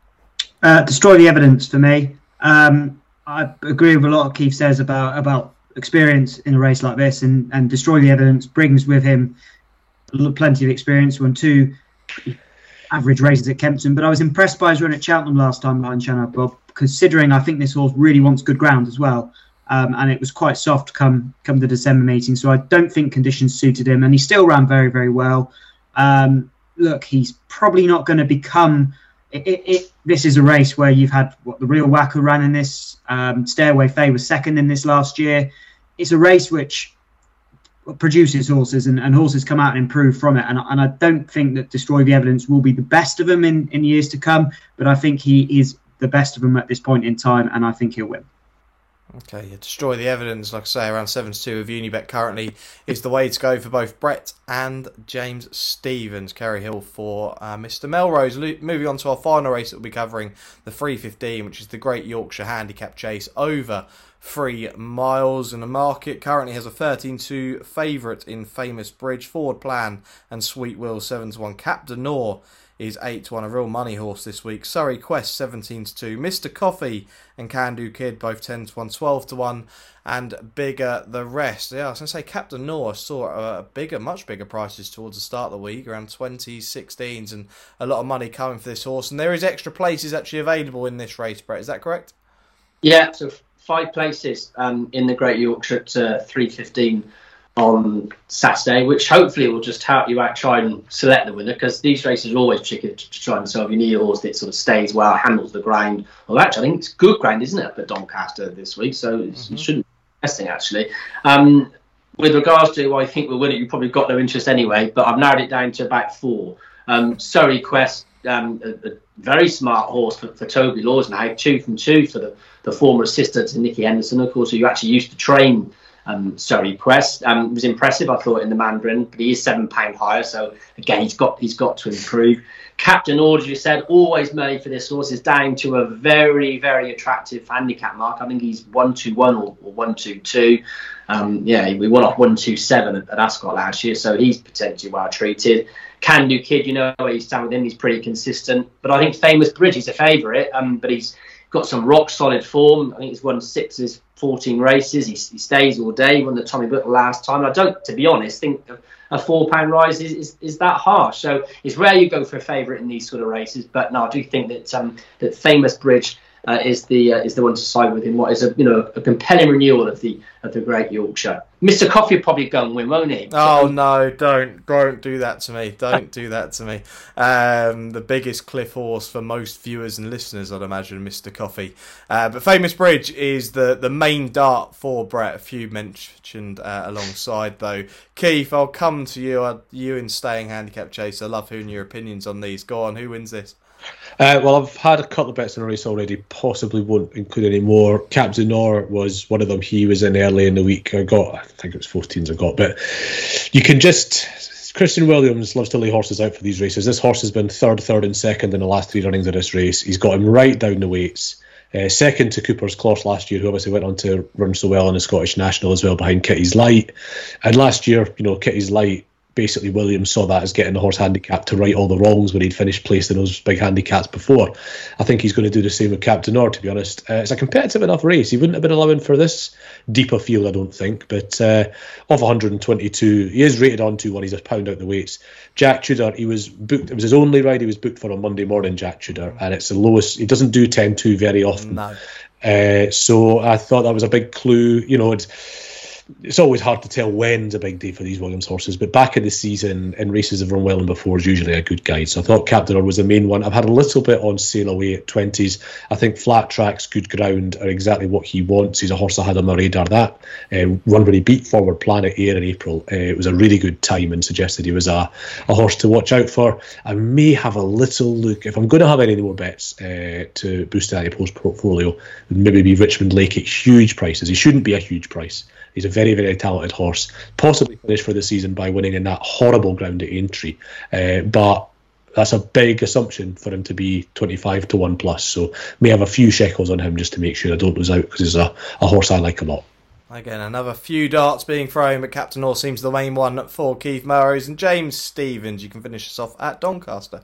Uh, Destroy the Evidence for me. Um, I agree with a lot of Keith says about about experience in a race like this, and, and Destroy the Evidence brings with him plenty of experience. Won two average races at Kempton, but I was impressed by his run at Cheltenham last time behind Shanna Bob, considering I think this horse really wants good ground as well, um, and it was quite soft come come the December meeting, so I don't think conditions suited him, and he still ran very very well. Um, look, he's probably not going to become it, it, it, this is a race where you've had what the Real Wacker ran in this, um, Stairway Fay was second in this last year. It's a race which produces horses, and, and horses come out and improve from it, and, and I don't think that Destroy the Evidence will be the best of them in, in years to come, but I think he is the best of them at this point in time, and I think he'll win. Okay, yeah, Destroy the Evidence, like I say, around seven to two of Unibet currently is the way to go for both Brett and James Stephens. Kerry Hill for uh, Mister Melrose. Lo- moving on to our final race that we'll be covering, the three fifteen, which is the Great Yorkshire Handicap Chase over three miles, and the market currently has a thirteen to favourite in Famous Bridge. Forward Plan and Sweet Will seven to one. Cap de Nor is eight to one, a real money horse this week. Surrey Quest seventeen to two. Mister Coffee and Can Do Kid both ten to one, twelve to one, and Bigger the rest. Yeah, I was going to say Cap de Nor saw a bigger, much bigger prices towards the start of the week, around twenties, sixteens, and a lot of money coming for this horse. And there is extra places actually available in this race, Brett, is that correct? Yeah, so five places um, in the Great Yorkshire at uh, three fifteen on Saturday, which hopefully will just help you out try and select the winner, because these races are always tricky to, to try and solve. You need a horse that sort of stays well, handles the ground. Well, actually, I think it's good ground, isn't it, up at Doncaster this week, so mm-hmm. it shouldn't be testing, actually. Um, with regards to who I think will win it, you've probably got no interest anyway, but I've narrowed it down to about four. Um, Surrey Quest, um, a, a very smart horse for, for Toby Laws now, two from two for the, the former assistant to Nicky Henderson, of course, who actually used to train Um, Surrey Quest. Um, was impressive, I thought, in the Mandarin, but he is seven pound higher, so again he's got he's got to improve. Captain Order, you said, always money for this horse, is down to a very very attractive handicap mark. I think he's one two one or, or one two two. Um, yeah, we won off one two seven at, at Ascot last year, so he's potentially well treated. Can Do Kid, you know where you stand with him, he's pretty consistent. But I think Famous Bridge is a favourite, um, but he's got some rock solid form. I think he's won six of his fourteen races. He, he stays all day. He won the Tommy Butler last time. I don't, to be honest, think a four pound rise is, is, is that harsh. So it's rare you go for a favourite in these sort of races. But no, I do think that um, that Famous Bridge uh, is the uh, is the one to side with in what is a you know a compelling renewal of the of the Great Yorkshire. Mister Coffee will probably go and win, won't he? Oh no, don't don't do that to me. Don't do that to me. Um, the biggest cliff horse for most viewers and listeners, I'd imagine, Mister Coffee. Uh, but Famous Bridge is the, the main dart for Brett. A few mentioned uh, alongside though. Keith, I'll come to you. Uh, you in Staying Handicap Chase. I love hearing your opinions on these. Go on, who wins this? Uh, well, I've had a couple of bets in a race already. Possibly won't include any more. Cap du Nord was one of them. He was in early in the week. I got, I think it was fourteens I got. But you can just... Christian Williams loves to lay horses out for these races. This horse has been third, third and second in the last three runnings of this race. He's got him right down the weights. Uh, second to Cooper's Closs last year, who obviously went on to run so well in the Scottish National as well behind Kitty's Light. And last year, you know, Kitty's Light, basically Williams saw that as getting the horse handicap to right all the wrongs when he'd finished placed in those big handicaps before. I think he's going to do the same with Cap du Nord, to be honest. Uh, it's a competitive enough race. He wouldn't have been allowing for this deeper field, I don't think. But uh, off one hundred twenty-two, he is rated on two one. He's a pound out the weights. Jack Tudor, he was booked. It was his only ride he was booked for on Monday morning, Jack Tudor. And it's the lowest. He doesn't do ten two very often. No. Uh, so I thought that was a big clue. You know, it's... It's always hard to tell when's a big day for these Williams horses, but back in the season, in races have run well and before, is usually a good guide. So I thought Cap du Nord was the main one. I've had a little bit on Sail Away at twenties. I think flat tracks, good ground are exactly what he wants. He's a horse I had on my radar. That uh, run where he beat Forward Planet Air in April. Uh, it was a really good time and suggested he was a, a horse to watch out for. I may have a little look, if I'm going to have any more bets uh, to boost Danny Post portfolio, maybe be Richmond Lake at huge prices. He shouldn't be a huge price. He's a very, very talented horse. Possibly finished for the season by winning in that horrible ground at Aintree. Uh, but that's a big assumption for him to be twenty-five to one plus. So may have a few shekels on him just to make sure I don't lose out, because he's a, a horse I like a lot. Again, another few darts being thrown, but Cap du Nord seems the main one for Keith Melrose. And James Stephens, you can finish us off at Doncaster.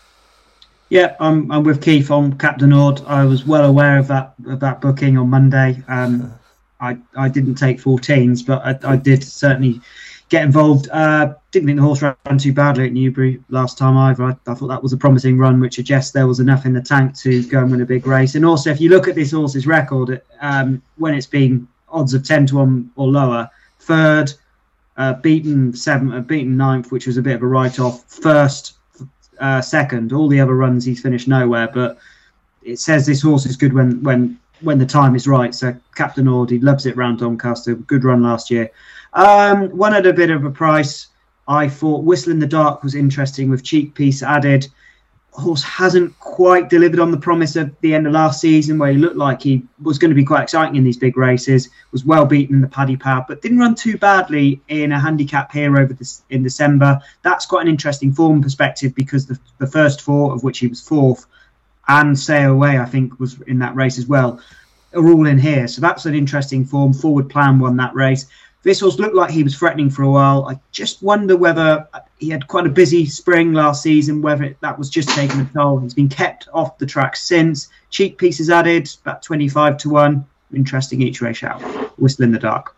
Yeah, I'm, I'm with Keith on Cap du Nord. I was well aware of that of that booking on Monday. Um, I, I didn't take fourteens, but I, I did certainly get involved. Uh, didn't think the horse ran too badly at Newbury last time either. I, I thought that was a promising run, which suggests there was enough in the tank to go and win a big race. And also, if you look at this horse's record, um, when it's been odds of ten to one or lower, third, uh, beaten seventh, uh, beaten ninth, which was a bit of a write-off, first, uh, second, all the other runs he's finished nowhere. But it says this horse is good when when when the time is right. So Cap du Nord, he loves it round Doncaster. Good run last year. Um, one at a bit of a price. I thought Whistle in the Dark was interesting with cheek piece added. Horse hasn't quite delivered on the promise of the end of last season, where he looked like he was going to be quite exciting in these big races. Was well beaten in the Paddy Power, but didn't run too badly in a handicap here over this in December. That's quite an interesting form perspective, because the, the first four, of which he was fourth, and Sail Away, I think, was in that race as well, are all in here. So that's an interesting form. Forward Plan won that race. This horse looked like he was threatening for a while. I just wonder whether he had quite a busy spring last season, whether it, that was just taking a toll. He's been kept off the track since. Cheek pieces added, about twenty-five to one. Interesting each race out. Whistle in the Dark.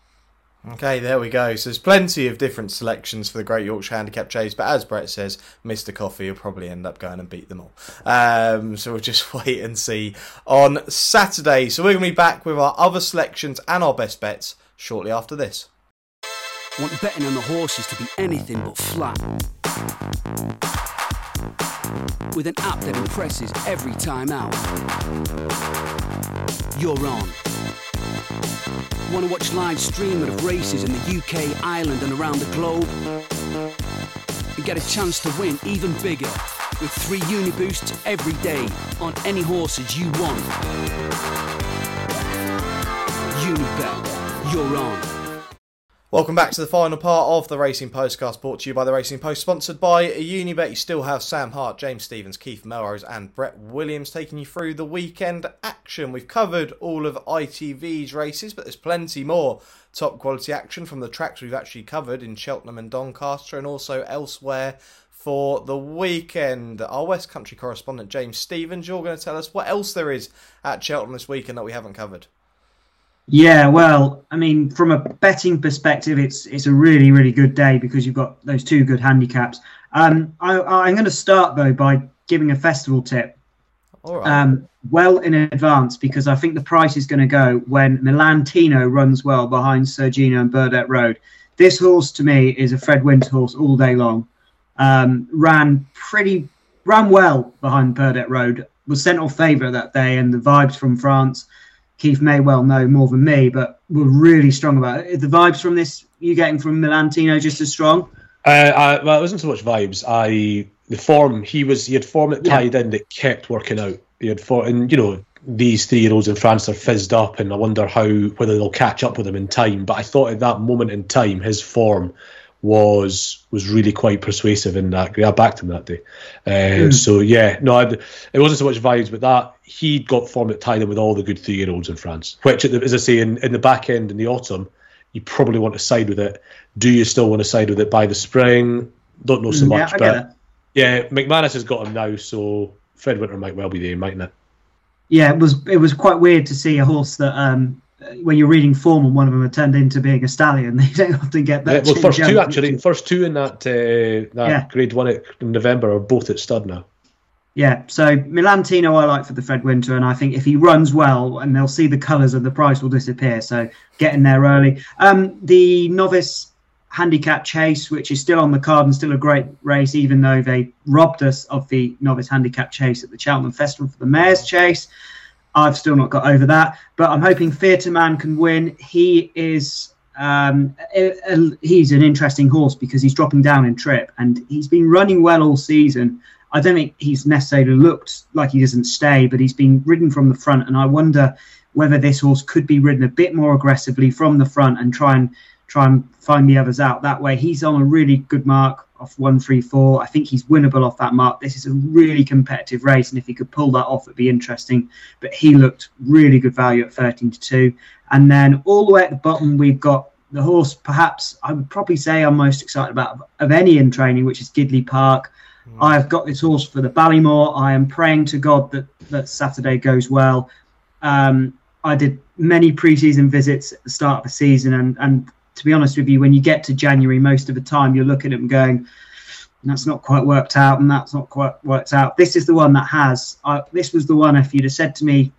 Okay, there we go. So there's plenty of different selections for the Great Yorkshire Handicap Chase, but as Brett says, Mister Coffee will probably end up going and beat them all. Um, so we'll just wait and see on Saturday. So we're going to be back with our other selections and our best bets shortly after this. Want betting on the horses to be anything but flat? With an app that impresses every time out. You're on. Want to watch live streaming of races in the U K, Ireland and around the globe? And get a chance to win even bigger with three Uniboosts every day on any horses you want. Unibet, you're on. Welcome back to the final part of the Racing Postcast, brought to you by the Racing Post, sponsored by Unibet. You still have Sam Hart, James Stephens, Keith Melrose and Brett Williams taking you through the weekend action. We've covered all of I T V's races, but there's plenty more top quality action from the tracks we've actually covered in Cheltenham and Doncaster, and also elsewhere for the weekend. Our West Country correspondent James Stephens, you're going to tell us what else there is at Cheltenham this weekend that we haven't covered. Yeah, well, I mean, from a betting perspective, it's it's a really, really good day because you've got those two good handicaps. Um, I, I'm going to start, though, by giving a festival tip. all right. Um, well in advance, because I think the price is going to go when Milantino runs well behind Sergino and Burdett Road. This horse to me is a Fred Winter horse all day long. Um, ran pretty, ran well behind Burdett Road. Was sent off favourite that day, and the vibes from France, Keith may well know more than me, but were really strong about it. The vibes from this you getting from Milantino just as strong? Uh, I, well, it wasn't so much vibes. I the form he was he had form that tied yeah. in that kept working out. He had form, and you know these three-year-olds in France are fizzed up, and I wonder how whether they'll catch up with him in time. But I thought at that moment in time, his form was was really quite persuasive in that. I backed him that day. Uh, mm. So yeah, no, I'd, it wasn't so much vibes, but that he got form that tied in with all the good three-year-olds in France. Which, as I say, in, in the back end in the autumn, you probably want to side with it. Do you still want to side with it by the spring? Don't know so yeah, much, but yeah, McManus has got him now, so Fred Winter might well be there, mightn't it? Yeah, it was it was quite weird to see a horse that um, when you're reading form and one of them had turned into being a stallion. They don't often get that. Yeah, well, first two actually, first two in that uh, that yeah. Grade One in November are both at stud now. Yeah, so Milantino I like for the Fred Winter, and I think if he runs well, and they'll see the colours and the price will disappear. So getting there early. Um, the novice handicap chase, which is still on the card and still a great race, even though they robbed us of the novice handicap chase at the Cheltenham Festival for the Mayor's Chase. I've still not got over that, but I'm hoping Theatre Man can win. He is um, a, a, he's an interesting horse because he's dropping down in trip, and he's been running well all season. I don't think he's necessarily looked like he doesn't stay, but he's been ridden from the front, and I wonder whether this horse could be ridden a bit more aggressively from the front and try and try and find the others out that way. He's on a really good mark off one three four. I think he's winnable off that mark. This is a really competitive race, and if he could pull that off, it'd be interesting. But he looked really good value at thirteen to two. And then all the way at the bottom, we've got the horse perhaps I would probably say I'm most excited about of any in training, which is Gidley Park. Mm. I've got this horse for the Ballymore. I am praying to God that, that Saturday goes well. Um, I did many pre-season visits at the start of the season, and, and to be honest with you, when you get to January, most of the time you're looking at them going, that's not quite worked out, and that's not quite worked out. This is the one that has. Uh, this was the one, if you'd have said to me,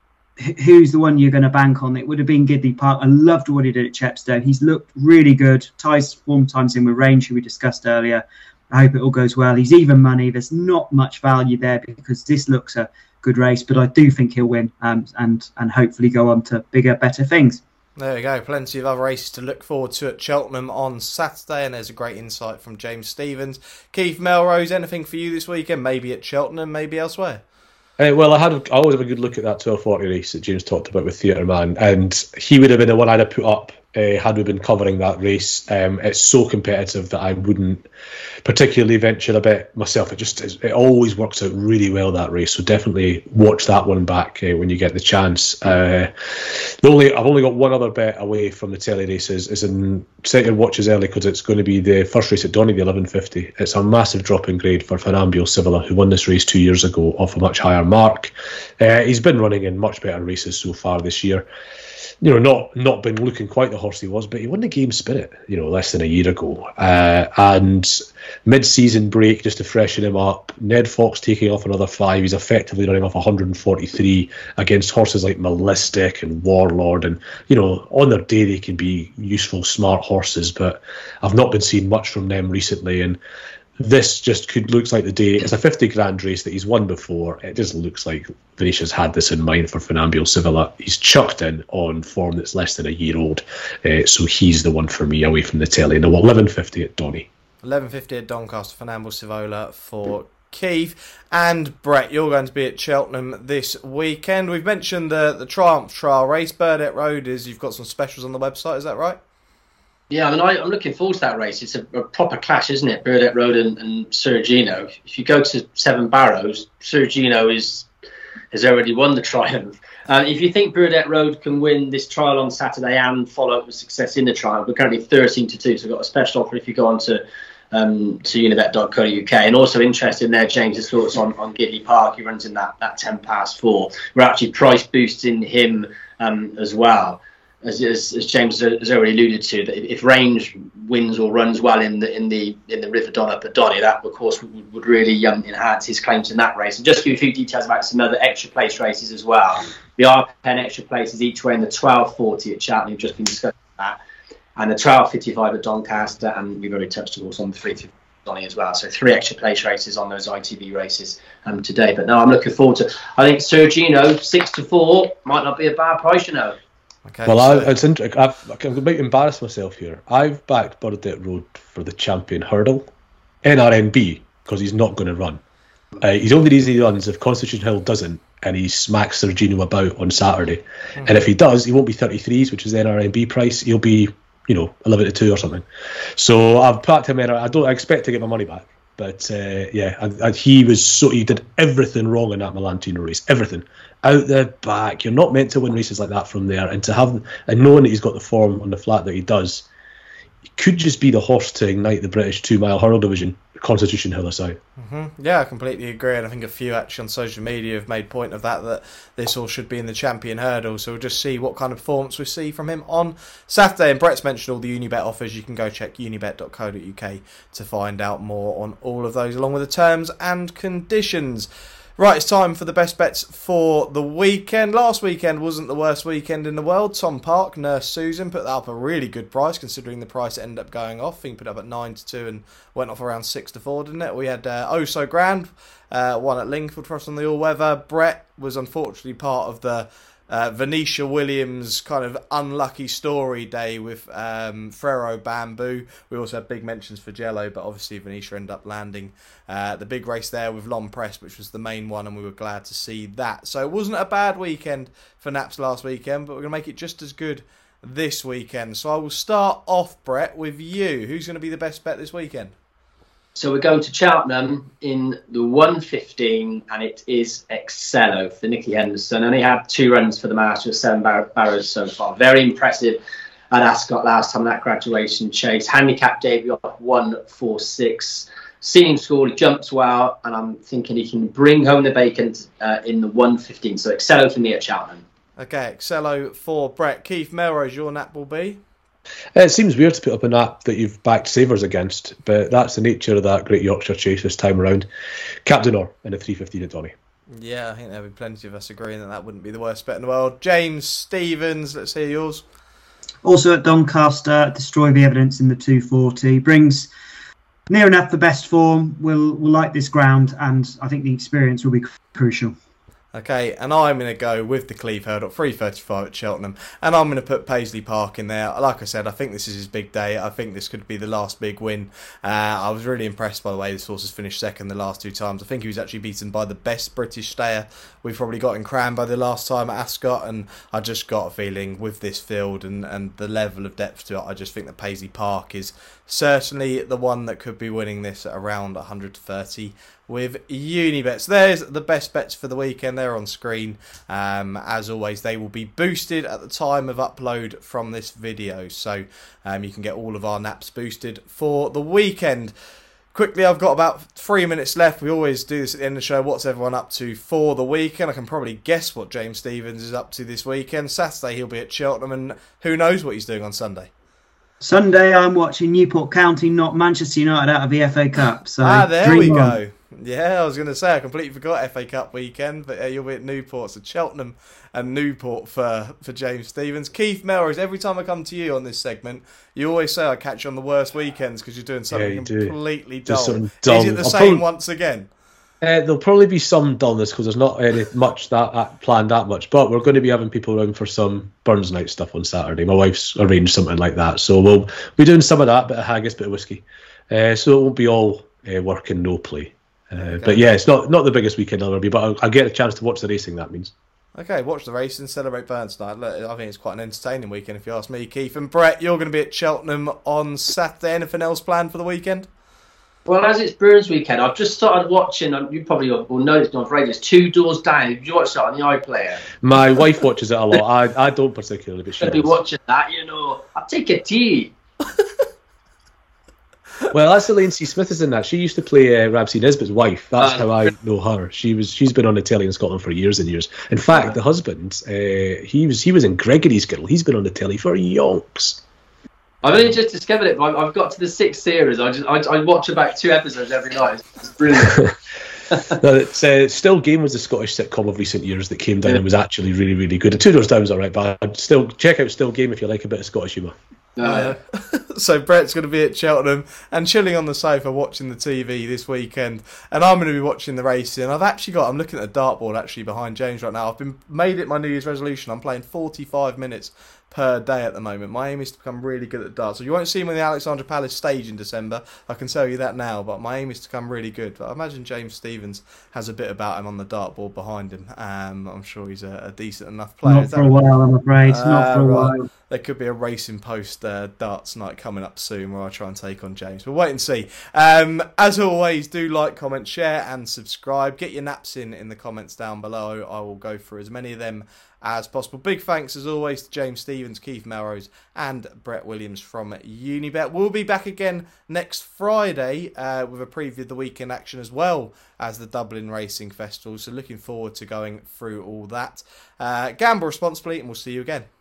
who's the one you're going to bank on, it would have been Gidley Park. I loved what he did at Chepstow. He's looked really good. Ties form times in with Range, who we discussed earlier. I hope it all goes well. He's even money. There's not much value there because this looks a good race, but I do think he'll win um, and and hopefully go on to bigger, better things. There we go. Plenty of other races to look forward to at Cheltenham on Saturday, and there's a great insight from James Stephens. Keith Melrose, anything for you this weekend? Maybe at Cheltenham, maybe elsewhere? Uh, well, I had I always have a good look at that twelve forty race that James talked about with Theatre Man, and he would have been the one I'd have put up uh, had we been covering that race. Um, it's so competitive that I wouldn't particularly venture a bet myself. It just it always works out really well, that race. So definitely watch that one back uh, when you get the chance. Uh, the only I've only got one other bet away from the telly races is in set your watches early because it's going to be the first race at Donny, the eleven fifty. It's a massive drop in grade for Fernambio Civola, who won this race two years ago off a much higher mark. Uh, he's been running in much better races so far this year. You know, not not been looking quite the horse he was, but he won the Game Spirit, you know, less than a year ago. Uh, and mid-season break just to freshen him up. Ned Fox taking off another five. He's effectively running off one hundred forty-three against horses like Malistic and Warlord. And, you know, on their day they can be useful, smart horses, but I've not been seeing much from them recently. And this just could looks like the day. It's a fifty grand race that he's won before. It just looks like Venetia's had this in mind for Fernambio Civola. He's chucked in on form that's less than a year old, uh, so he's the one for me away from the telly. No, eleven fifty at Donny. eleven fifty at Doncaster, Fernambio Civola for Keith. And Brett, you're going to be at Cheltenham this weekend. We've mentioned the the Triumph Trial race. Burdett Road is. You've got some specials on the website. Is that right? Yeah, I mean, I, I'm looking forward to that race. It's a, a proper clash, isn't it? Burdett Road and, and Sergino. If you go to Seven Barrows, Sergino is has already won the Triumph. Uh, if you think Burdett Road can win this trial on Saturday and follow up with success in the Triumph, we're currently thirteen to two, so we've got a special offer if you go on to um, to unibet dot co dot uk. And also interested in there, James's thoughts on, on Gidley Park. He runs in that, that ten past four. We're actually price boosting him um, as well. as, as, as James has already alluded to, that if Range wins or runs well in the in the in the River Don up at Donny, that of course would, would really um, enhance his claims in that race. And just to give you a few details about some other extra place races as well. There are ten extra places each way in the twelve forty at Cheltenham. We've just been discussing that, and the twelve fifty-five at Doncaster, and we've already touched of course on the three fifty Donny as well. So three extra place races on those I T B races um, today. But no, I'm looking forward to. I think Sergino six to four might not be a bad price, you know. Okay, well, so. I, it's interesting. I'm about to embarrass myself here. I've backed Burdett Road for the champion hurdle, N R N B, because he's not going to run. Uh, he's only reason he runs if Constitution Hill doesn't, and he smacks Sergino about on Saturday. Mm-hmm. And if he does, he won't be thirty-threes, which is the N R N B price. He'll be, you know, eleven to two or something. So I've backed him in. I don't I expect to get my money back. But uh, yeah, and, and he was so he did everything wrong in that Milantino race, everything out the back. You're not meant to win races like that from there, and to have and knowing that he's got the form on the flat that he does, he could just be the horse to ignite the British two mile hurdle division, Constitution Hill aside. Mm-hmm. Yeah, I completely agree, and I think a few actually on social media have made point of that, that this all should be in the champion hurdle, so we'll just see what kind of performance we see from him on Saturday. And Brett's mentioned all the Unibet offers. You can go check unibet dot co dot uk to find out more on all of those, along with the terms and conditions. Right, it's time for the best bets for the weekend. Last weekend wasn't the worst weekend in the world. Tom Park, Nurse Susan, put that up a really good price, considering the price ended up going off. I think put up at nine to two and went off around six to four, didn't it? We had uh, Oh So Grand, uh, one at Lingford for us on the all-weather. Brett was unfortunately part of the uh, Venetia Williams kind of unlucky story day with um, Frero Bamboo. We also had big mentions for Jello, but obviously Venetia ended up landing uh, the big race there with Lom Press, which was the main one, and we were glad to see that. So it wasn't a bad weekend for Naps last weekend, but we're going to make it just as good this weekend. So I will start off, Brett, with you. Who's going to be the best bet this weekend? So we're going to Cheltenham in the one fifteen, and it is Excello for Nicky Henderson. Only had two runs for the Masters, seven bar- barrows so far. Very impressive at Ascot last time, that graduation chase. Handicap debut off one four six. Seeing score, he jumps well, and I'm thinking he can bring home the bacon uh, in the one fifteen. So Excello for me at Cheltenham. Okay, Excello for Brett. Keith Melrose, your nap will be? It seems weird to put up a nap that you've backed Savers against, but that's the nature of that Great Yorkshire chase this time around. Captain Orr in the three fifteen at Donny. Yeah, I think there'll be plenty of us agreeing that that wouldn't be the worst bet in the world. James Stevens, let's hear yours. Also at Doncaster, Destroy the Evidence in the two forty. Brings near enough the best form. We'll, we'll like this ground, and I think the experience will be crucial. Okay, and I'm going to go with the Cleve Hurdle, three thirty-five at Cheltenham, and I'm going to put Paisley Park in there. Like I said, I think this is his big day. I think this could be the last big win. Uh, I was really impressed by the way this horse has finished second the last two times. I think he was actually beaten by the best British stayer we've probably got in Cranbo the last time at Ascot, and I just got a feeling with this field and, and the level of depth to it, I just think that Paisley Park is certainly the one that could be winning this at around one hundred thirty with Unibets. There's the best bets for the weekend. They're on screen. Um, as always, they will be boosted at the time of upload from this video. So um, you can get all of our naps boosted for the weekend. Quickly, I've got about three minutes left. We always do this at the end of the show. What's everyone up to for the weekend? I can probably guess what James Stevens is up to this weekend. Saturday, he'll be at Cheltenham, and who knows what he's doing on Sunday. Sunday, I'm watching Newport County knock Manchester United out of the F A Cup. So ah, there we on. go. Yeah, I was going to say, I completely forgot F A Cup weekend, but uh, you'll be at Newport, so Cheltenham and Newport for, for James Stevens. Keith Melrose, every time I come to you on this segment, you always say I catch you on the worst weekends because you're doing something yeah, completely do. dull. Something dull. Is it the I'll same probably, once again? Uh, there'll probably be some dullness because there's not any much that uh, planned that much, but we're going to be having people around for some Burns Night stuff on Saturday. My wife's arranged something like that, so we'll be doing some of that, bit of haggis, bit of whiskey. Uh, so it won't be all uh, work and no play. Uh, okay. But yeah, it's not not the biggest weekend I'll ever be, but I'll, I'll get a chance to watch the racing, that means. Okay, watch the race and celebrate Burns Night. Look, I think it's quite an entertaining weekend if you ask me, Keith. And Brett, you're going to be at Cheltenham on Saturday. Anything else planned for the weekend? Well, as it's Burns weekend, I've just started watching, you probably will know this on radio, it's Two Doors Down. Did you watch that on the iPlayer? My wife watches it a lot. I, I don't particularly, but she I'll be watching that, you know. I'll take a tea. Well, that's Elaine C. Smith is in that. She used to play uh, Ramsay Nisbet's wife. That's Uh, how I know her. She was she's been on the telly in Scotland for years and years. In fact, the husband, uh, he was he was in Gregory's Girl. He's been on the telly for yonks. I've only just discovered it, but I've, I've got to the sixth series. I just I, I watch about two episodes every night. It's, it's brilliant. No, it's, uh, Still Game was a Scottish sitcom of recent years that came down Yeah. and was actually really, really good. And Two Doors Down was all right, but I'd still check out Still Game if you like a bit of Scottish humour. Uh, So Brett's going to be at Cheltenham and chilling on the sofa watching the T V this weekend, and I'm going to be watching the racing. I've actually got I'm looking at the dartboard actually behind James right now. I've been made it my New Year's resolution. I'm playing forty-five minutes per day at the moment. My aim is to become really good at darts. So you won't see me on the Alexandra Palace stage in December, I can tell you that now, but my aim is to become really good. But I imagine James Stephens has a bit about him on the dartboard behind him. Um, I'm sure he's a, a decent enough player. Not Is for that a while, I'm afraid. Not for a Uh, right. while. There could be a Racing Post uh, darts night coming up soon where I try and take on James. But wait and see. Um, as always, do like, comment, share and subscribe. Get your naps in in the comments down below. I will go through as many of them as possible. Big thanks as always to James Stephens, Keith Melrose and Brett Williams from Unibet. We'll be back again next Friday uh, with a preview of the weekend action as well as the Dublin Racing Festival. So looking forward to going through all that. Uh, gamble responsibly and we'll see you again.